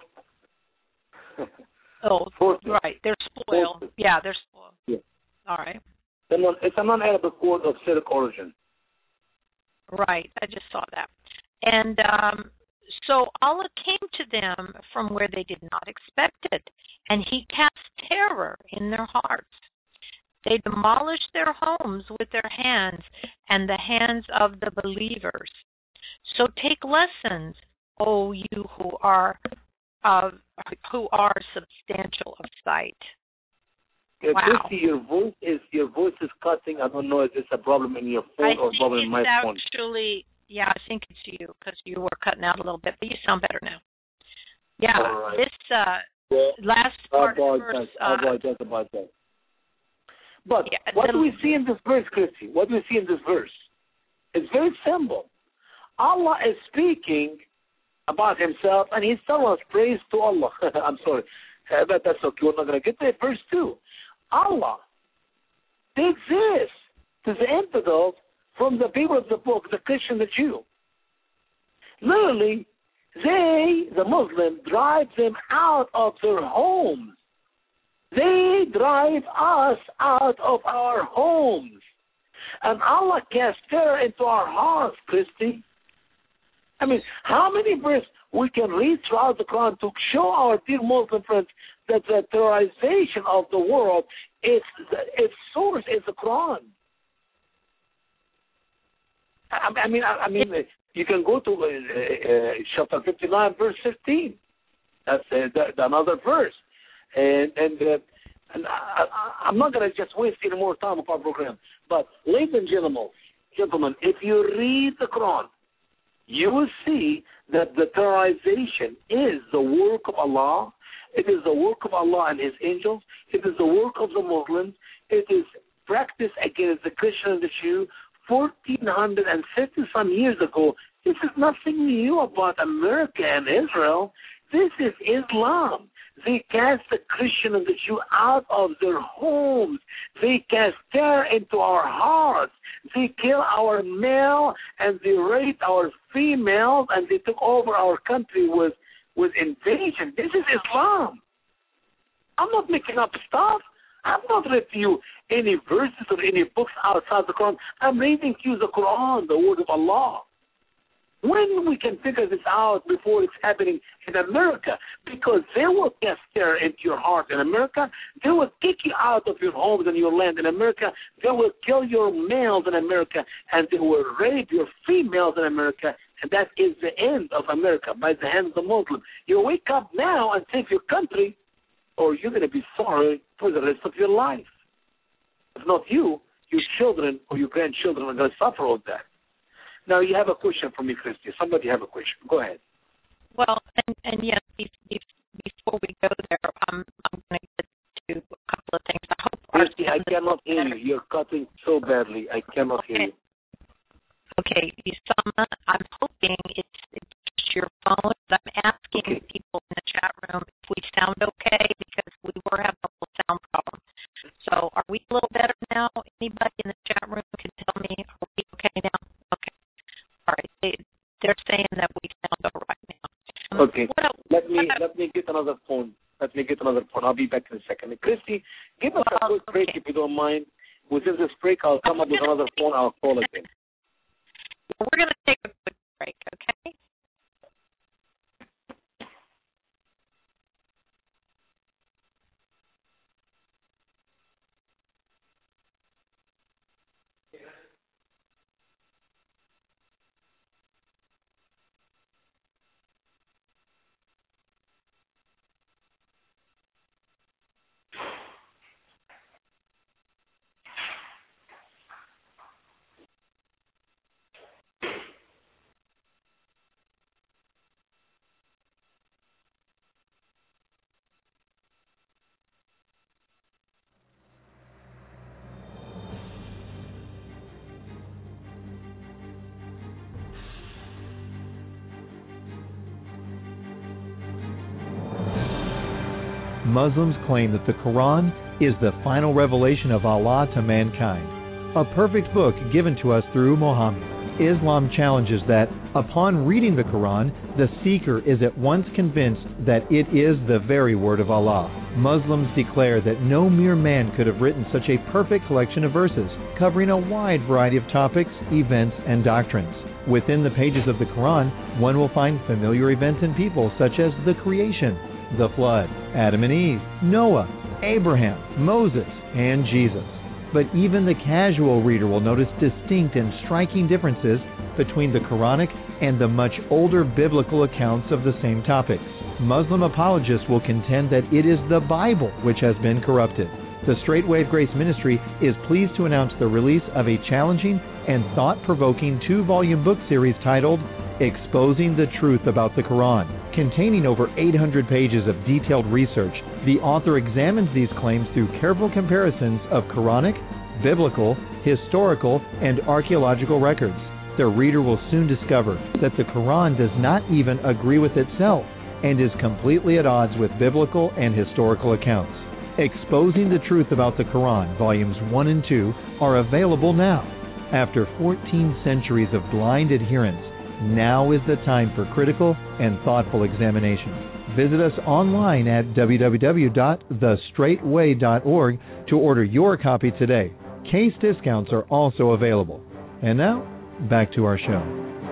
Right. They're spoiled. Fortress. Yeah, they're spoiled. Yeah. All right. It's a non-Arabic word of Syriac origin. Right. I just saw that. And so Allah came to them from where they did not expect it, and He cast terror in their hearts. They demolished their homes with their hands and the hands of the believers. So take lessons, O you who are substantial of sight. Wow. Christy, your voice is cutting. I don't know if it's a problem in your phone or a problem in my phone. Yeah, I think it's you because you were cutting out a little bit, but you sound better now. Yeah, right. This last part of the verse. I apologize about that. But what do we see in this verse, Christy? What do we see in this verse? It's very simple. Allah is speaking about Himself, and He's telling us praise to Allah. I'm sorry, but that's okay. We're not going to get there. Verse 2. Allah did this to the infidels from the people of the book, the Christian, the Jew. Literally, the Muslim, drive them out of their homes. They drive us out of our homes. And Allah casts terror into our hearts, Christy. I mean, how many verses we can read throughout the Quran to show our dear Muslim friends that the terrorization of the world, its source is the Quran. I mean, you can go to chapter 59, verse 15. That's another verse. And I'm not going to just waste any more time of our program. But, ladies and gentlemen, if you read the Quran, you will see that the terrorization is the work of Allah. It is the work of Allah and His angels. It is the work of the Muslims. It is practiced against the Christian and the Jew 1,450-some years ago. This is nothing new about America and Israel. This is Islam. They cast the Christian and the Jew out of their homes. They cast terror into our hearts. They kill our male and they rape our females, and they took over our country with invasion. This is Islam. I'm not making up stuff. I'm not reading to you any verses or any books outside the Quran. I'm reading to you the Quran, the word of Allah. When we can figure this out before it's happening in America, because they will cast terror into your heart in America. They will kick you out of your homes and your land in America. They will kill your males in America, and they will rape your females in America. And that is the end of America by the hands of the Muslim. You wake up now and save your country, or you're going to be sorry for the rest of your life. If not you, your children or your grandchildren are going to suffer with that. Now, you have a question for me, Christy. Somebody have a question. Go ahead. Well, and yes, before we go there, I'm going to get to a couple of things. I hope Christy, I cannot hear you. You're cutting so badly. I cannot hear you. Okay, Usama, I'm hoping it's just your phone. I'm asking people in the chat room if we sound okay because we were having a little sound problem. So are we a little better now? Anybody in the chat room can tell me, are we okay now? Okay. All right. They're saying that we sound all right now. Okay. Let me get another phone. I'll be back in a second. Christy, give us a quick break if you don't mind. Within this break, I'll come up with another phone. I'll call again. Well, we're going to take a quick break, okay? Muslims claim that the Quran is the final revelation of Allah to mankind, a perfect book given to us through Muhammad. Islam challenges that, upon reading the Quran, the seeker is at once convinced that it is the very word of Allah. Muslims declare that no mere man could have written such a perfect collection of verses, covering a wide variety of topics, events, and doctrines. Within the pages of the Quran, one will find familiar events and people such as the creation, the flood, Adam and Eve, Noah, Abraham, Moses, and Jesus. But even the casual reader will notice distinct and striking differences between the Quranic and the much older biblical accounts of the same topics. Muslim apologists will contend that it is the Bible which has been corrupted. The Straight Way of Grace Ministry is pleased to announce the release of a challenging and thought-provoking 2-volume book series titled Exposing the Truth About the Quran. Containing over 800 pages of detailed research, the author examines these claims through careful comparisons of Quranic, biblical, historical, and archaeological records. The reader will soon discover that the Quran does not even agree with itself and is completely at odds with biblical and historical accounts. Exposing the Truth About the Quran, Volumes 1 and 2, are available now. After 14 centuries of blind adherence, now is the time for critical and thoughtful examination. Visit us online at www.thestraightway.org to order your copy today. Case discounts are also available. And now, back to our show.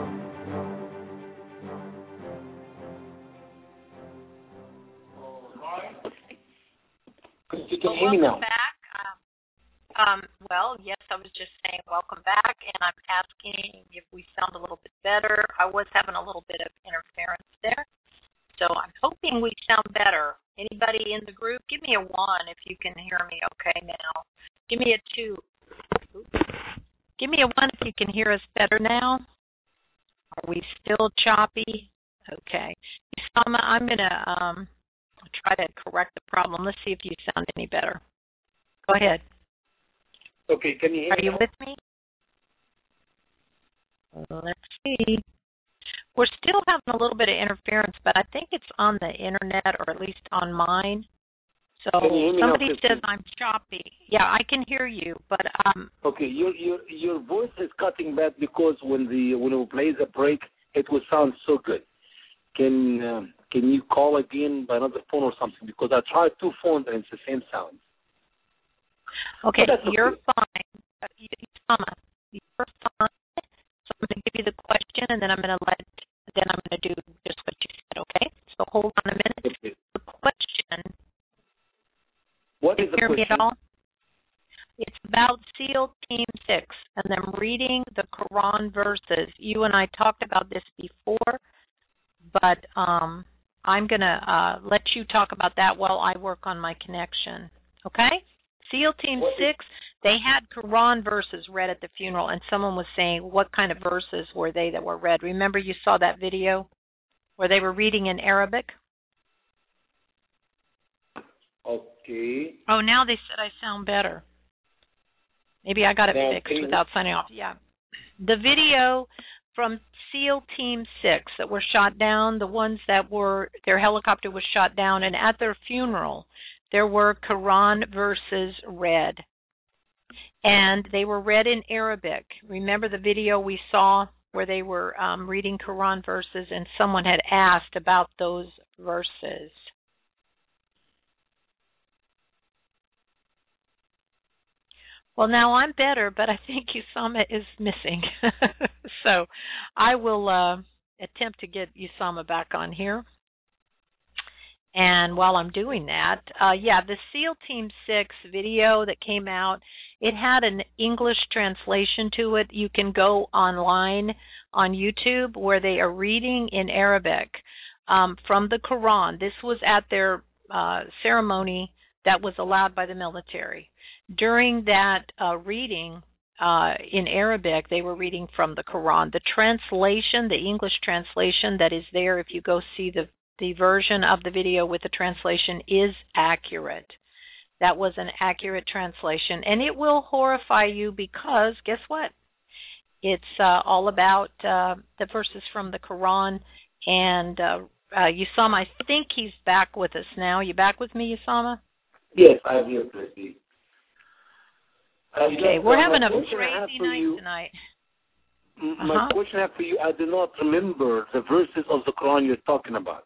You can hear me now. Welcome back. Well, yes, I was just saying welcome back, and I'm asking if we sound a little bit better. I was having a little bit of interference there, so I'm hoping we sound better. Anybody in the group, give me a 1 if you can hear me okay now. Give me a 2. Give me a 1 if you can hear us better now. Are we still choppy? Okay. Usama, I'm going to try to correct the problem. Let's see if you sound any better. Go ahead. Okay, can you hear me? Are you with me? Let's see. We're still having a little bit of interference, but I think it's on the internet, or at least on mine. So somebody says I'm choppy. Yeah, I can hear you, but okay, your voice is cutting bad because when we play the break, it will sound so good. Can you call again by another phone or something? Because I tried 2 phones and it's the same sound. Okay, you're fine. You're fine. So I'm going to give you the question, and then I'm going to do just what you said. Okay? So hold on a minute. Okay. The question. What is the question? Hear me at all? It's about SEAL Team 6 and them reading the Quran verses. You and I talked about this before, but I'm going to let you talk about that while I work on my connection. Okay? SEAL Team 6 They had Quran verses read at the funeral, and someone was saying, what kind of verses were they that were read? Remember you saw that video where they were reading in Arabic? Okay. Oh, now they said I sound better. Maybe I got it fixed without signing off. Yeah. The video from SEAL Team 6 that were shot down, the ones that were, their helicopter was shot down, and at their funeral, there were Quran verses read. And they were read in Arabic. Remember the video we saw where they were reading Quran verses, and someone had asked about those verses. Well, now I'm better, but I think Usama is missing. So I will attempt to get Usama back on here. And while I'm doing that, the SEAL Team 6 video that came out, it had an English translation to it. You can go online on YouTube where they are reading in Arabic from the Quran. This was at their ceremony that was allowed by the military. During that reading in Arabic, they were reading from the Quran. The translation, the English translation that is there, if you go see the version of the video with the translation, is accurate. That was an accurate translation. And it will horrify you because, guess what? It's all about the verses from the Quran. And Usama, I think he's back with us now. You back with me, Usama? Yes, I'm here, Christy. Okay, we're having a crazy night tonight. My question I have for you, I do not remember the verses of the Quran you're talking about.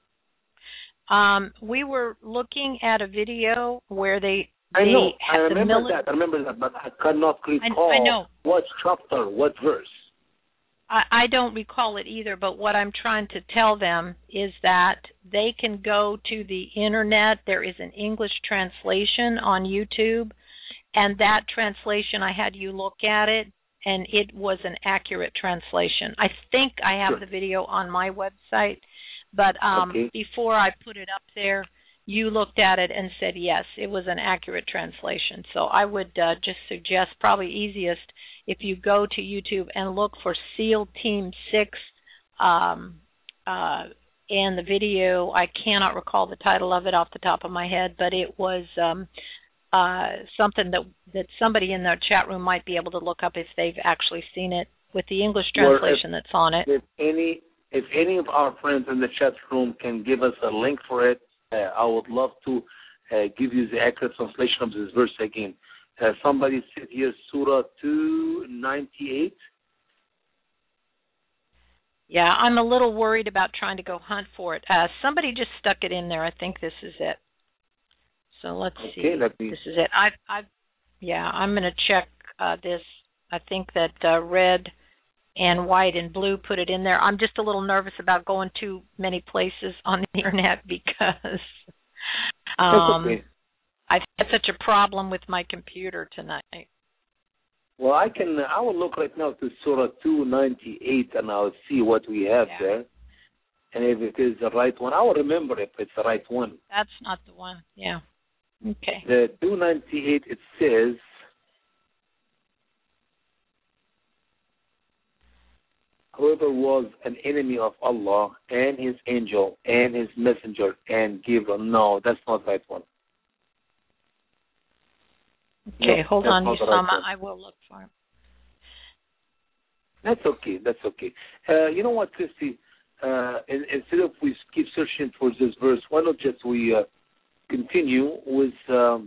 We were looking at a video where I remember that, but I cannot recall I know. What chapter, what verse. I don't recall it either, but what I'm trying to tell them is that they can go to the Internet. There is an English translation on YouTube, and that translation, I had you look at it, and it was an accurate translation. I think I have the video on my website, but before I put it up there, you looked at it and said, yes, it was an accurate translation. So I would just suggest, probably easiest, if you go to YouTube and look for SEAL Team 6 and the video. I cannot recall the title of it off the top of my head, but it was something that somebody in the chat room might be able to look up if they've actually seen it with the English translation that's on it. If any of our friends in the chat room can give us a link for it, I would love to give you the accurate translation of this verse again. Somebody said here, Surah 298. Yeah, I'm a little worried about trying to go hunt for it. Somebody just stuck it in there. I think this is it. So let's see. This is it. I'm going to check this. I think that red and white and blue put it in there. I'm just a little nervous about going too many places on the Internet because I've had such a problem with my computer tonight. Well, I will look right now to Surah 298 and I'll see what we have there. And if it is the right one, I will remember if it's the right one. That's not the one. Yeah. Okay. The 298, it says, whoever was an enemy of Allah and his angel and his messenger and giver. No, that's not the right one. Okay, hold on, Usama. I will look for him. That's okay. You know what, Christy? Instead of we keep searching for this verse, why not just we continue with our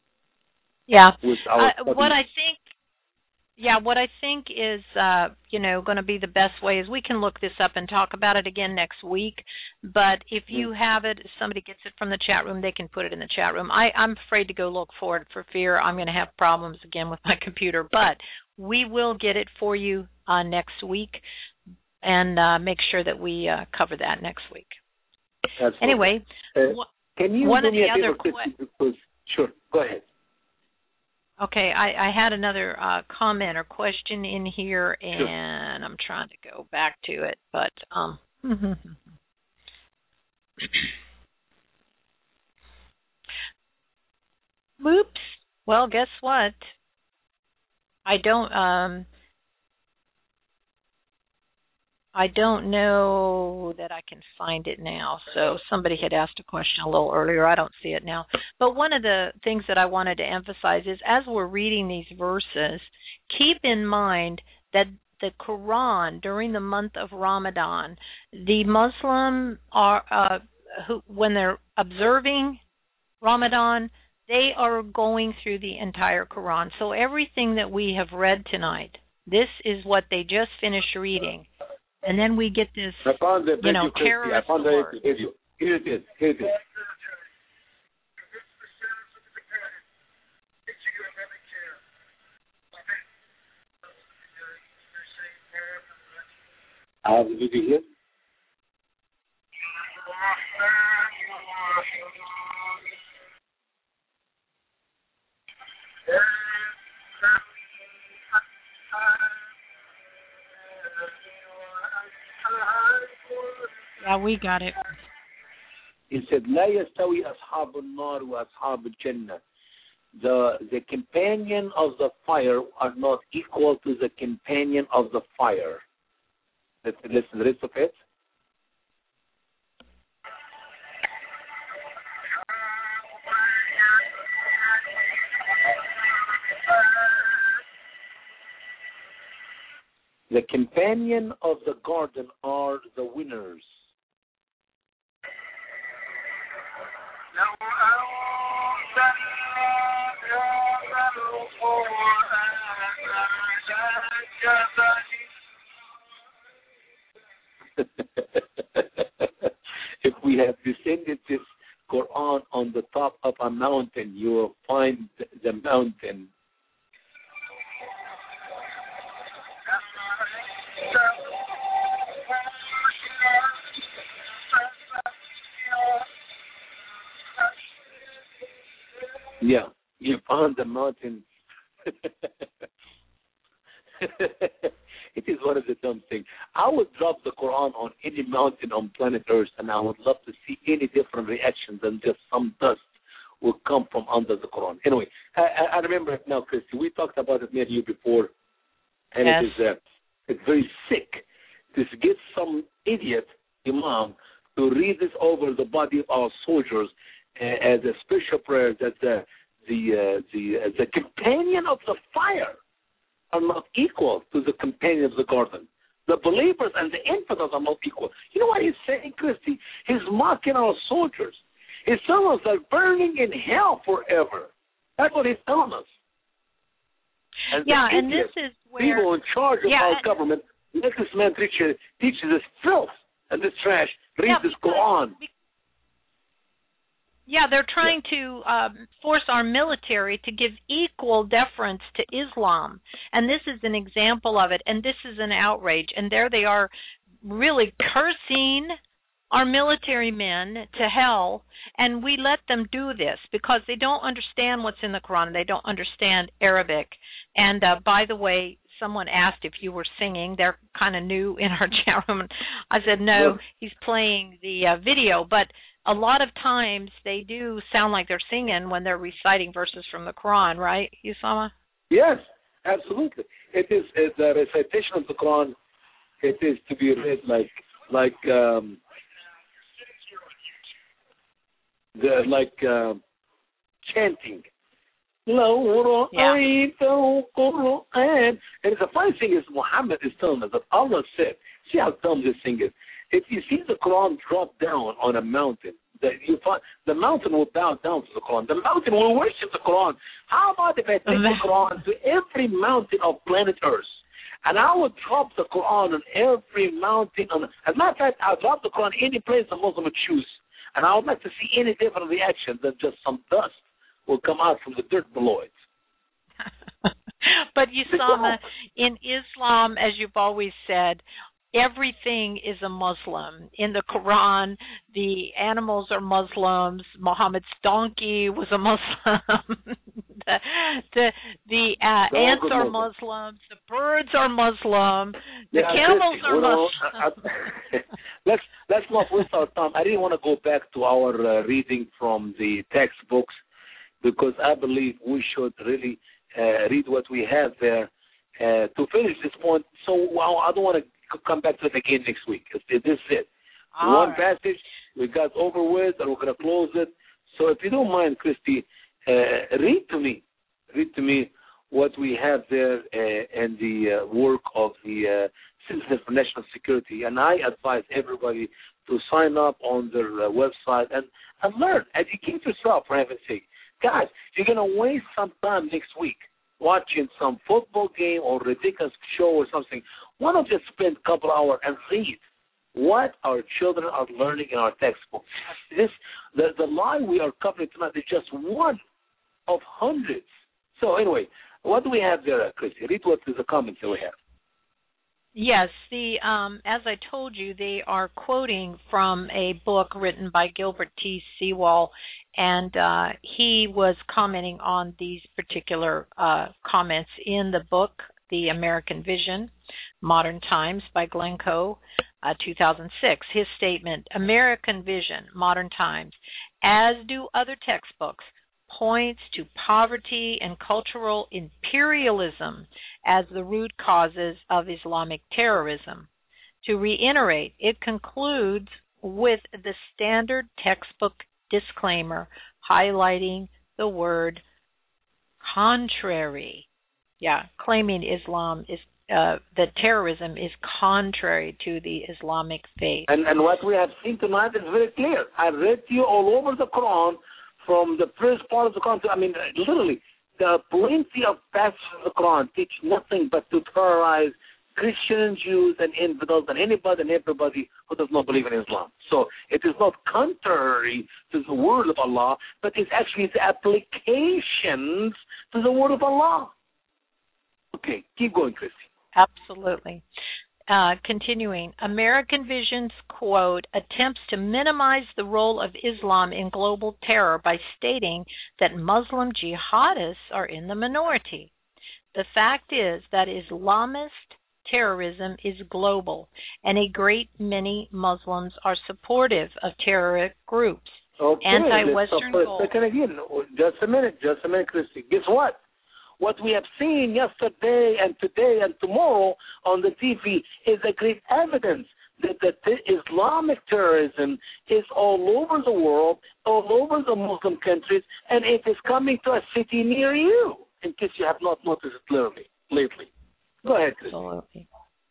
what I think is going to be the best way is we can look this up and talk about it again next week. But if you have it, if somebody gets it from the chat room, they can put it in the chat room. I'm afraid to go look for it for fear I'm going to have problems again with my computer. But we will get it for you next week and make sure that we cover that next week. Absolutely. Anyway, can you one do of me the a other favor, Sure, go ahead. Okay, I had another comment or question in here, and I'm trying to go back to it, but whoops. Well, guess what? I don't know that I can find it now. So somebody had asked a question a little earlier. I don't see it now. But one of the things that I wanted to emphasize is as we're reading these verses, keep in mind that the Quran during the month of Ramadan, the Muslim are when they're observing Ramadan, they are going through the entire Quran. So everything that we have read tonight, this is what they just finished reading. And then we get this, terrorist I found the video. Here it is. I have the video here. Yeah, we got it. He said, لا يستوي أصحاب النار وأصحاب الجنة. The companion of the fire are not equal to the companion of the fire. Let's listen to the rest of it. The companion of the garden are the winners. If we have descended this Quran on the top of a mountain, you will find the mountain. Yeah, you found the mountain. It is one of the dumb things. I would drop the Quran on any mountain on planet Earth, and I would love to see any different reaction than just some dust will come from under the Quran. Anyway, I remember it now, Christy. We talked about it, me and you, before, and yes. It's very sick to get some idiot imam to read this over the body of our soldiers as a special prayer that the companion of the fire are not equal to the companion of the garden. The believers and the infidels are not equal. You know what he's saying, Christy? He's mocking our soldiers. He's telling us they're burning in hell forever. That's what he's telling us. And and this is where people in charge of our government let this man teach this filth and this trash, read this Quran. Yeah, they're trying to force our military to give equal deference to Islam. And this is an example of it. And this is an outrage. And there they are really cursing our military men to hell. And we let them do this because they don't understand what's in the Quran. They don't understand Arabic. And by the way, someone asked if you were singing. They're kind of new in our chat room. I said, no, he's playing the video. But a lot of times they do sound like they're singing when they're reciting verses from the Quran, right, Usama? Yes, absolutely. It is the recitation of the Quran. It is to be read like chanting. And the funny thing is, Muhammad is telling us that Allah said, see how dumb this thing is. If you see the Quran drop down on a mountain, the mountain will bow down to the Quran. The mountain will worship the Quran. How about if I take the Quran to every mountain of planet Earth, and I would drop the Quran on every mountain? As a matter of fact, I'll drop the Quran any place the Muslim would choose, and I would like to see any different reaction than just some dust will come out from the dirt below it. But Usama, in Islam, as you've always said, everything is a Muslim. In the Quran, the animals are Muslims. Muhammad's donkey was a Muslim. the ants are Muslims. The birds are Muslim. The camels are Muslim. Let's not waste our time. I didn't want to go back to our reading from the textbooks because I believe we should really read what we have there to finish this point. So I don't want to come back to it again next week. This is it. One passage we got over with, and we're going to close it. So if you don't mind, Christy, read to me what we have there and the work of the Citizens for National Security. And I advise everybody to sign up on their website and learn. Educate yourself, for heaven's sake. Guys, you're going to waste some time next week watching some football game or ridiculous show or something. Why not just spend a couple hours and read what our children are learning in our textbooks? The lie we are covering tonight is just one of hundreds. So anyway, what do we have there, Christy? Read what is the comments that we have. Yes, as I told you, they are quoting from a book written by Gilbert T. Sewall, and he was commenting on these particular comments in the book, The American Vision, Modern Times by Glenn Coe, 2006. His statement, American Vision, Modern Times, as do other textbooks, points to poverty and cultural imperialism as the root causes of Islamic terrorism. To reiterate, it concludes with the standard textbook disclaimer highlighting the word contrary. Claiming Islam is that terrorism is contrary to the Islamic faith. And what we have seen tonight is very clear. I read to you all over the Quran, from the first part of the Quran. I mean, literally, there are plenty of passages of the Quran teach nothing but to terrorize Christians, Jews, and infidels, and anybody and everybody who does not believe in Islam. So it is not contrary to the word of Allah, but it's actually the applications to the word of Allah. Okay, keep going, Christy. Absolutely. Continuing, American Vision's quote attempts to minimize the role of Islam in global terror by stating that Muslim jihadists are in the minority. The fact is that Islamist terrorism is global, and a great many Muslims are supportive of terrorist groups. Okay, anti-Western goals. Second again. Just a minute, Christy. Guess what? What we have seen yesterday and today and tomorrow on the TV is a great evidence that the Islamic terrorism is all over the world, all over the Muslim countries, and it is coming to a city near you, in case you have not noticed it lately. Go ahead, Christy. Absolutely.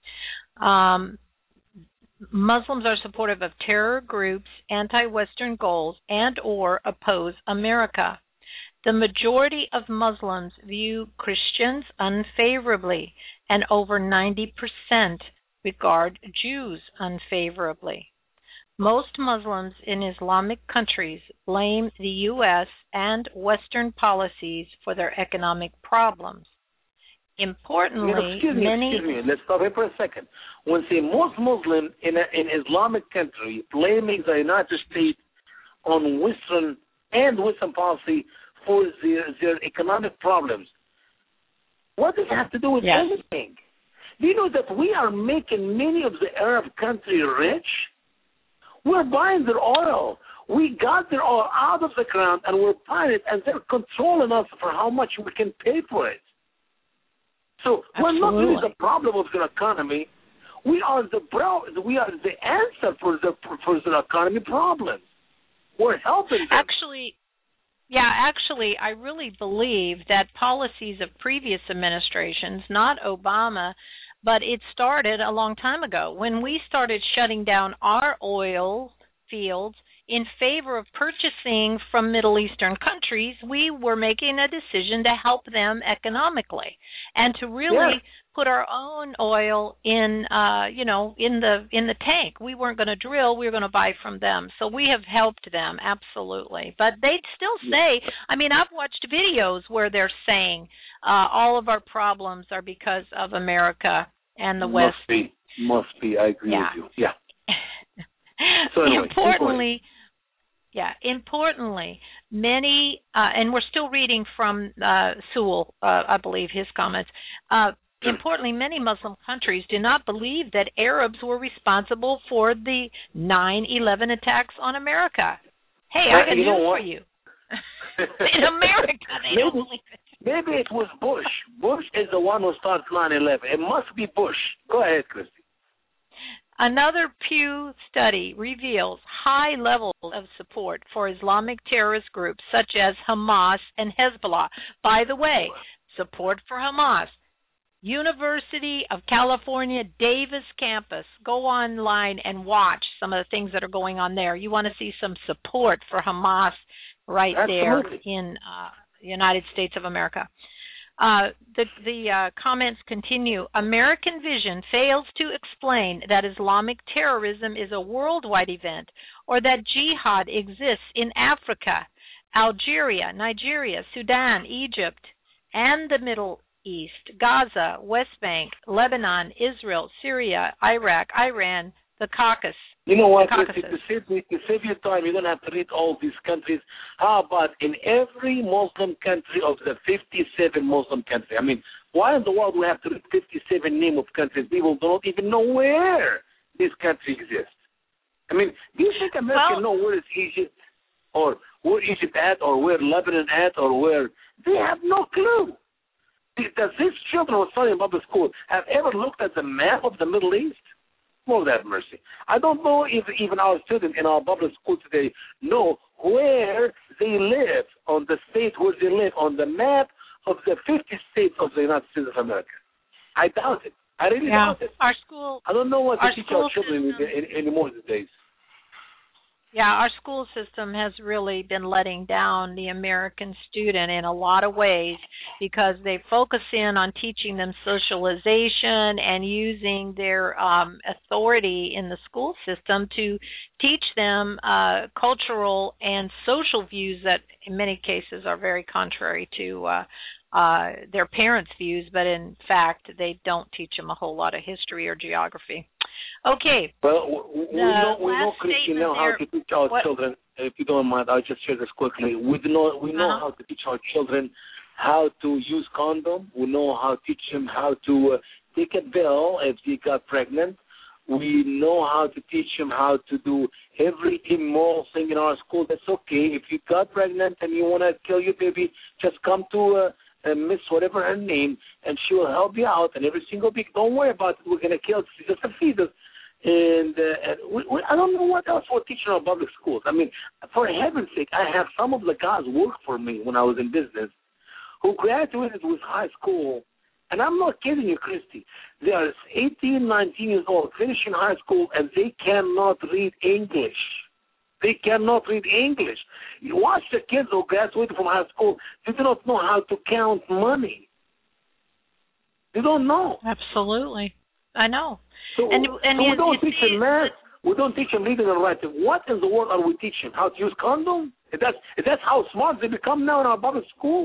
Muslims are supportive of terror groups, anti-Western goals, and or oppose America. The majority of Muslims view Christians unfavorably, and over 90% regard Jews unfavorably. Most Muslims in Islamic countries blame the U.S. and Western policies for their economic problems. Importantly, excuse me. Let's stop here for a second. When say most Muslim in Islamic country blaming the United States on Western policy for their economic problems, what does it have to do with anything? Do you know that we are making many of the Arab countries rich? We're buying their oil. We got their oil out of the ground and we're buying it, and they're controlling us for how much we can pay for it. So we're not really the problem of their economy. We are the answer for their economy problems. We're helping them. Actually, I really believe that policies of previous administrations, not Obama, but it started a long time ago when we started shutting down our oil fields in favor of purchasing from Middle Eastern countries. We were making a decision to help them economically and to really put our own oil in the tank. We weren't going to drill, we were going to buy from them. So we have helped them, absolutely. But they still say, I mean, I've watched videos where they're saying all of our problems are because of America and the West. Must be. I agree with you. Yeah. So anyway, importantly, many, and we're still reading from Sewell, I believe, his comments. Importantly, many Muslim countries do not believe that Arabs were responsible for the 9/11 attacks on America. Hey, I got news for you. In America, they don't believe it. Maybe it was Bush. Bush is the one who started 9/11. It must be Bush. Go ahead, Christy. Another Pew study reveals high levels of support for Islamic terrorist groups such as Hamas and Hezbollah. By the way, support for Hamas. University of California, Davis campus. Go online and watch some of the things that are going on there. You want to see some support for Hamas right there in the United States of America. The comments continue. American vision fails to explain that Islamic terrorism is a worldwide event or that jihad exists in Africa, Algeria, Nigeria, Sudan, Egypt, and the Middle East, Gaza, West Bank, Lebanon, Israel, Syria, Iraq, Iran, the Caucasus. You know what, to save your time, you don't have to read all these countries. How about in every Muslim country of the 57 Muslim countries? I mean, why in the world do we have to read 57 names of countries? People don't even know where this country exists. I mean, do you think America know where is Egypt, or where Egypt at, or where Lebanon at, or where? They have no clue. Does these children who are studying in public school have ever looked at the map of the Middle East? Lord have mercy. I don't know if even our students in our public school today know where they live, on the state where they live, on the map of the 50 states of the United States of America. I doubt it. I really doubt it. Our school. I don't know what to teach our children anymore these days. Yeah, our school system has really been letting down the American student in a lot of ways because they focus in on teaching them socialization and using their authority in the school system to teach them cultural and social views that in many cases are very contrary to their parents' views, but in fact they don't teach them a whole lot of history or geography. Okay. Well, we know, Christy, now how to teach our children. If you don't mind, I'll just share this quickly. We know how to teach our children how to use condom. We know how to teach them how to take a pill if they got pregnant. We know how to teach them how to do every immoral thing in our school. That's okay. If you got pregnant and you want to kill your baby, just come to Miss whatever her name, and she will help you out. And every single week, don't worry about it. We're going to kill it. It's just a fetus. And I don't know what else we're teaching our public schools. I mean, for heaven's sake, I have some of the guys work for me when I was in business who graduated with high school. And I'm not kidding you, Christy. They are 18, 19 years old, finishing high school, and they cannot read English. They cannot read English. You watch the kids who graduated from high school, they do not know how to count money. They don't know. Absolutely. I know. So we don't teach them math. We don't teach them reading and writing. What in the world are we teaching? How to use condom? That's how smart they become now in our public school.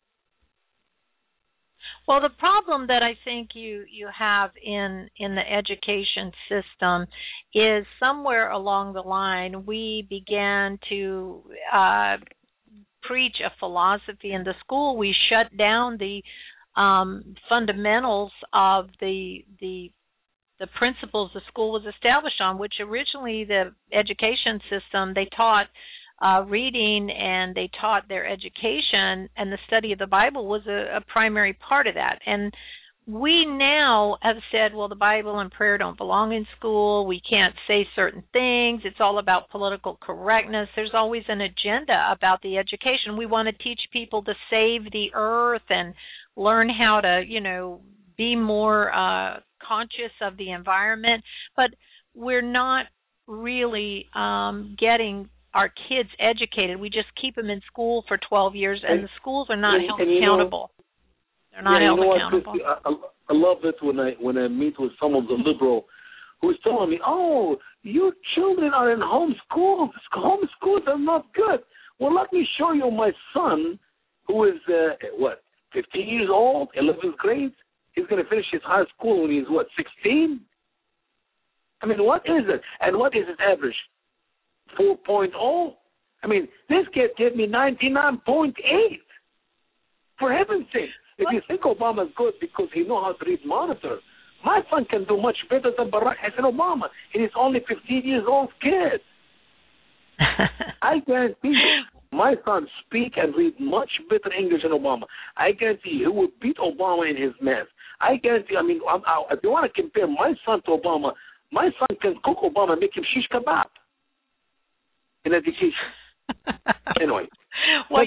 Well, the problem that I think you have in the education system is somewhere along the line we began to preach a philosophy in the school. We shut down the fundamentals of the principles the school was established on, which originally the education system, they taught reading and they taught their education, and the study of the Bible was a primary part of that. And we now have said, well, the Bible and prayer don't belong in school. We can't say certain things. It's all about political correctness. There's always an agenda about the education. We want to teach people to save the earth and learn how to, be more conscious of the environment. But we're not really getting our kids educated. We just keep them in school for 12 years, and the schools are not held accountable. They're not held accountable. I love it when I meet with some of the liberal who's telling me, "Oh, your children are in homeschools. Homeschools are not good." Well, let me show you my son, who is 15 years old, 11th grade. He's going to finish his high school when he's 16. I mean, what is it? And what is his average? 4.0. I mean, this kid gave me 99.8. For heaven's sake, if you think Obama's good because he knows how to read monitor, my son can do much better than Barack Hussein Obama. He is only 15 years old kid. I guarantee you. My son speak and read much better English than Obama. I guarantee he will beat Obama in his math. I guarantee, if you want to compare my son to Obama, my son can cook Obama and make him shish kebab in education. Anyway. Well,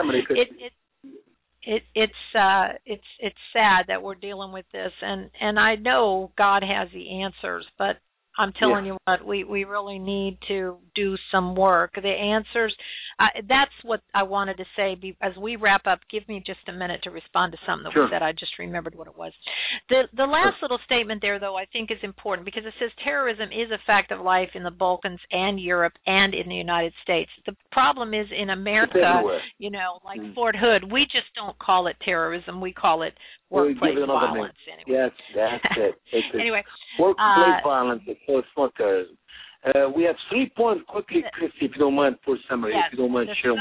it's sad that we're dealing with this, and I know God has the answers, but I'm telling you what, we really need to do some work. The answers, that's what I wanted to say. As we wrap up, give me just a minute to respond to something that was said. I just remembered what it was. The last little statement there, though, I think is important because it says terrorism is a fact of life in the Balkans and Europe and in the United States. The problem is in America, like Fort Hood, we just don't call it terrorism. We call it workplace violence. Anyway. Yes, that's it. Anyway. Workplace violence, so it's not terrorism. We have 3 points quickly, Christy, if you don't mind, for summary. Yes, if you don't mind sharing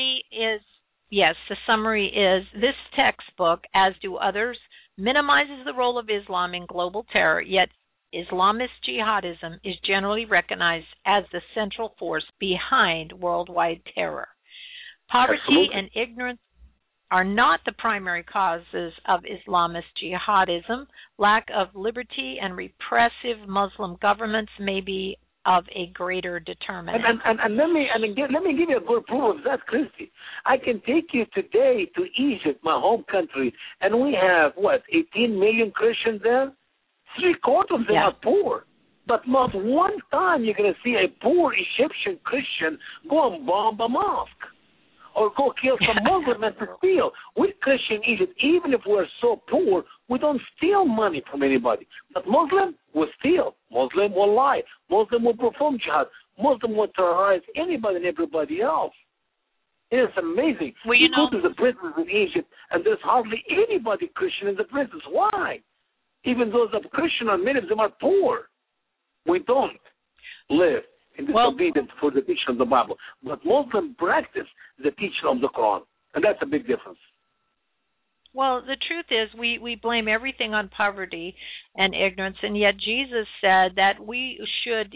the summary is this textbook, as do others, minimizes the role of Islam in global terror, yet Islamist jihadism is generally recognized as the central force behind worldwide terror. Poverty and ignorance are not the primary causes of Islamist jihadism. Lack of liberty and repressive Muslim governments may be of a greater determinant. And let me give you a good proof of that, Christy. I can take you today to Egypt, my home country, and we have 18 million Christians there. 3/4 of them are poor. But not one time you're going to see a poor Egyptian Christian go and bomb a mosque or go kill some Muslim and to steal. We Christian Egypt, even if we're so poor, we don't steal money from anybody. But Muslim will steal. Muslim will lie. Muslim will perform jihad. Muslim will terrorize anybody and everybody else. It's amazing. Well, you go to the prisons in Egypt, and there's hardly anybody Christian in the prisons. Why? Even those that are Christian, and many of them are poor. We don't live in disobedience for the teaching of the Bible. But Muslims practice the teaching of the Quran, and that's a big difference. Well, the truth is we blame everything on poverty and ignorance, and yet Jesus said that we should,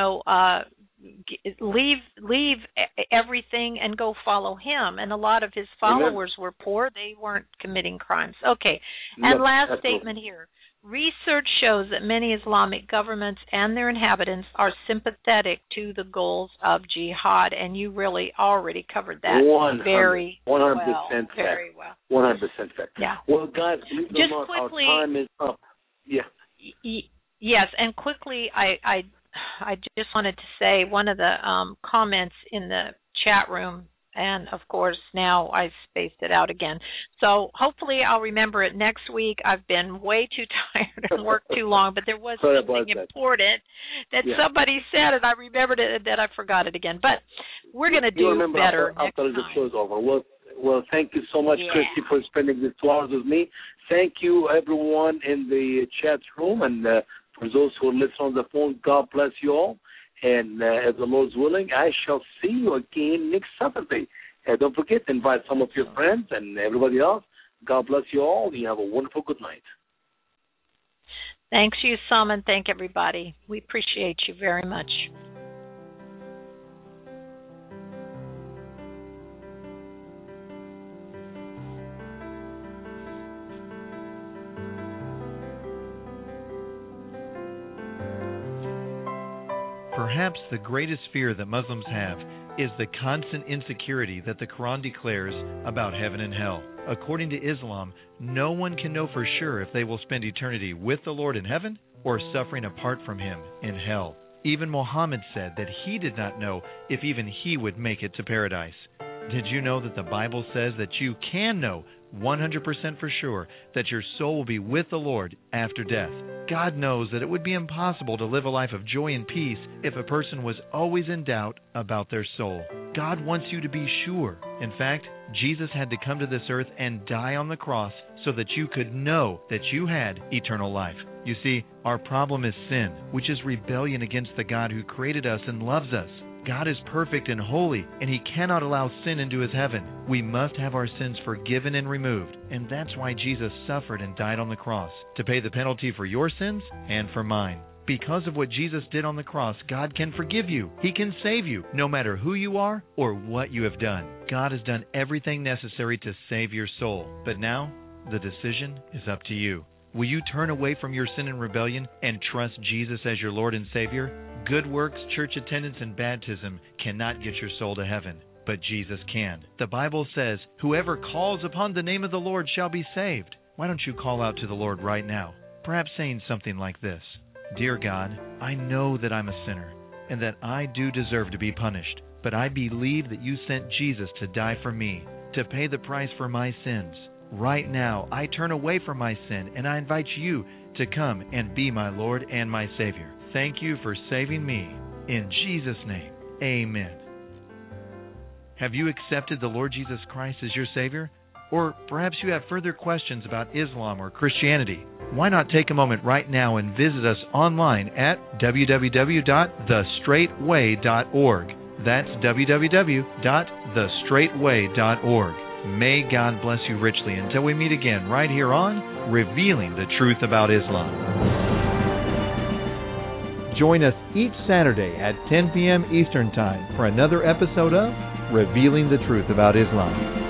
leave everything and go follow him. And a lot of his followers were poor. They weren't committing crimes. Okay, and last statement here. Research shows that many Islamic governments and their inhabitants are sympathetic to the goals of jihad, and you really already covered that 100% very well. 100% fact. Yeah. Well, guys, just quickly, our time is up. Yeah. Yes, and quickly, I just wanted to say one of the comments in the chat room. And, of course, now I spaced it out again. So hopefully I'll remember it next week. I've been way too tired and worked too long, but there was something important that somebody said, and I remembered it, and then I forgot it again. But we're going to do better next time. After the show's over. Well, thank you so much, Christy, for spending these 2 hours with me. Thank you, everyone in the chat room, and for those who are listening on the phone, God bless you all. And as the Lord's willing, I shall see you again next Saturday. Don't forget to invite some of your friends and everybody else. God bless you all. You have a wonderful good night. Thanks, Usama, and thank everybody. We appreciate you very much. Perhaps the greatest fear that Muslims have is the constant insecurity that the Quran declares about heaven and hell. According to Islam, no one can know for sure if they will spend eternity with the Lord in heaven or suffering apart from him in hell. Even Muhammad said that he did not know if even he would make it to paradise. Did you know that the Bible says that you can know 100% for sure that your soul will be with the Lord after death? God knows that it would be impossible to live a life of joy and peace if a person was always in doubt about their soul. God wants you to be sure. In fact, Jesus had to come to this earth and die on the cross so that you could know that you had eternal life. You see, our problem is sin, which is rebellion against the God who created us and loves us. God is perfect and holy, and He cannot allow sin into His heaven. We must have our sins forgiven and removed, and that's why Jesus suffered and died on the cross, to pay the penalty for your sins and for mine. Because of what Jesus did on the cross, God can forgive you. He can save you, no matter who you are or what you have done. God has done everything necessary to save your soul. But now, the decision is up to you. Will you turn away from your sin and rebellion and trust Jesus as your Lord and Savior? Good works, church attendance, and baptism cannot get your soul to heaven, but Jesus can. The Bible says, "Whoever calls upon the name of the Lord shall be saved." Why don't you call out to the Lord right now? Perhaps saying something like this: "Dear God, I know that I'm a sinner and that I do deserve to be punished, but I believe that you sent Jesus to die for me, to pay the price for my sins. Right now, I turn away from my sin, and I invite you to come and be my Lord and my Savior. Thank you for saving me. In Jesus' name, amen." Have you accepted the Lord Jesus Christ as your Savior? Or perhaps you have further questions about Islam or Christianity. Why not take a moment right now and visit us online at www.thestraightway.org. That's www.thestraightway.org. May God bless you richly until we meet again right here on Revealing the Truth About Islam. Join us each Saturday at 10 p.m. Eastern Time for another episode of Revealing the Truth About Islam.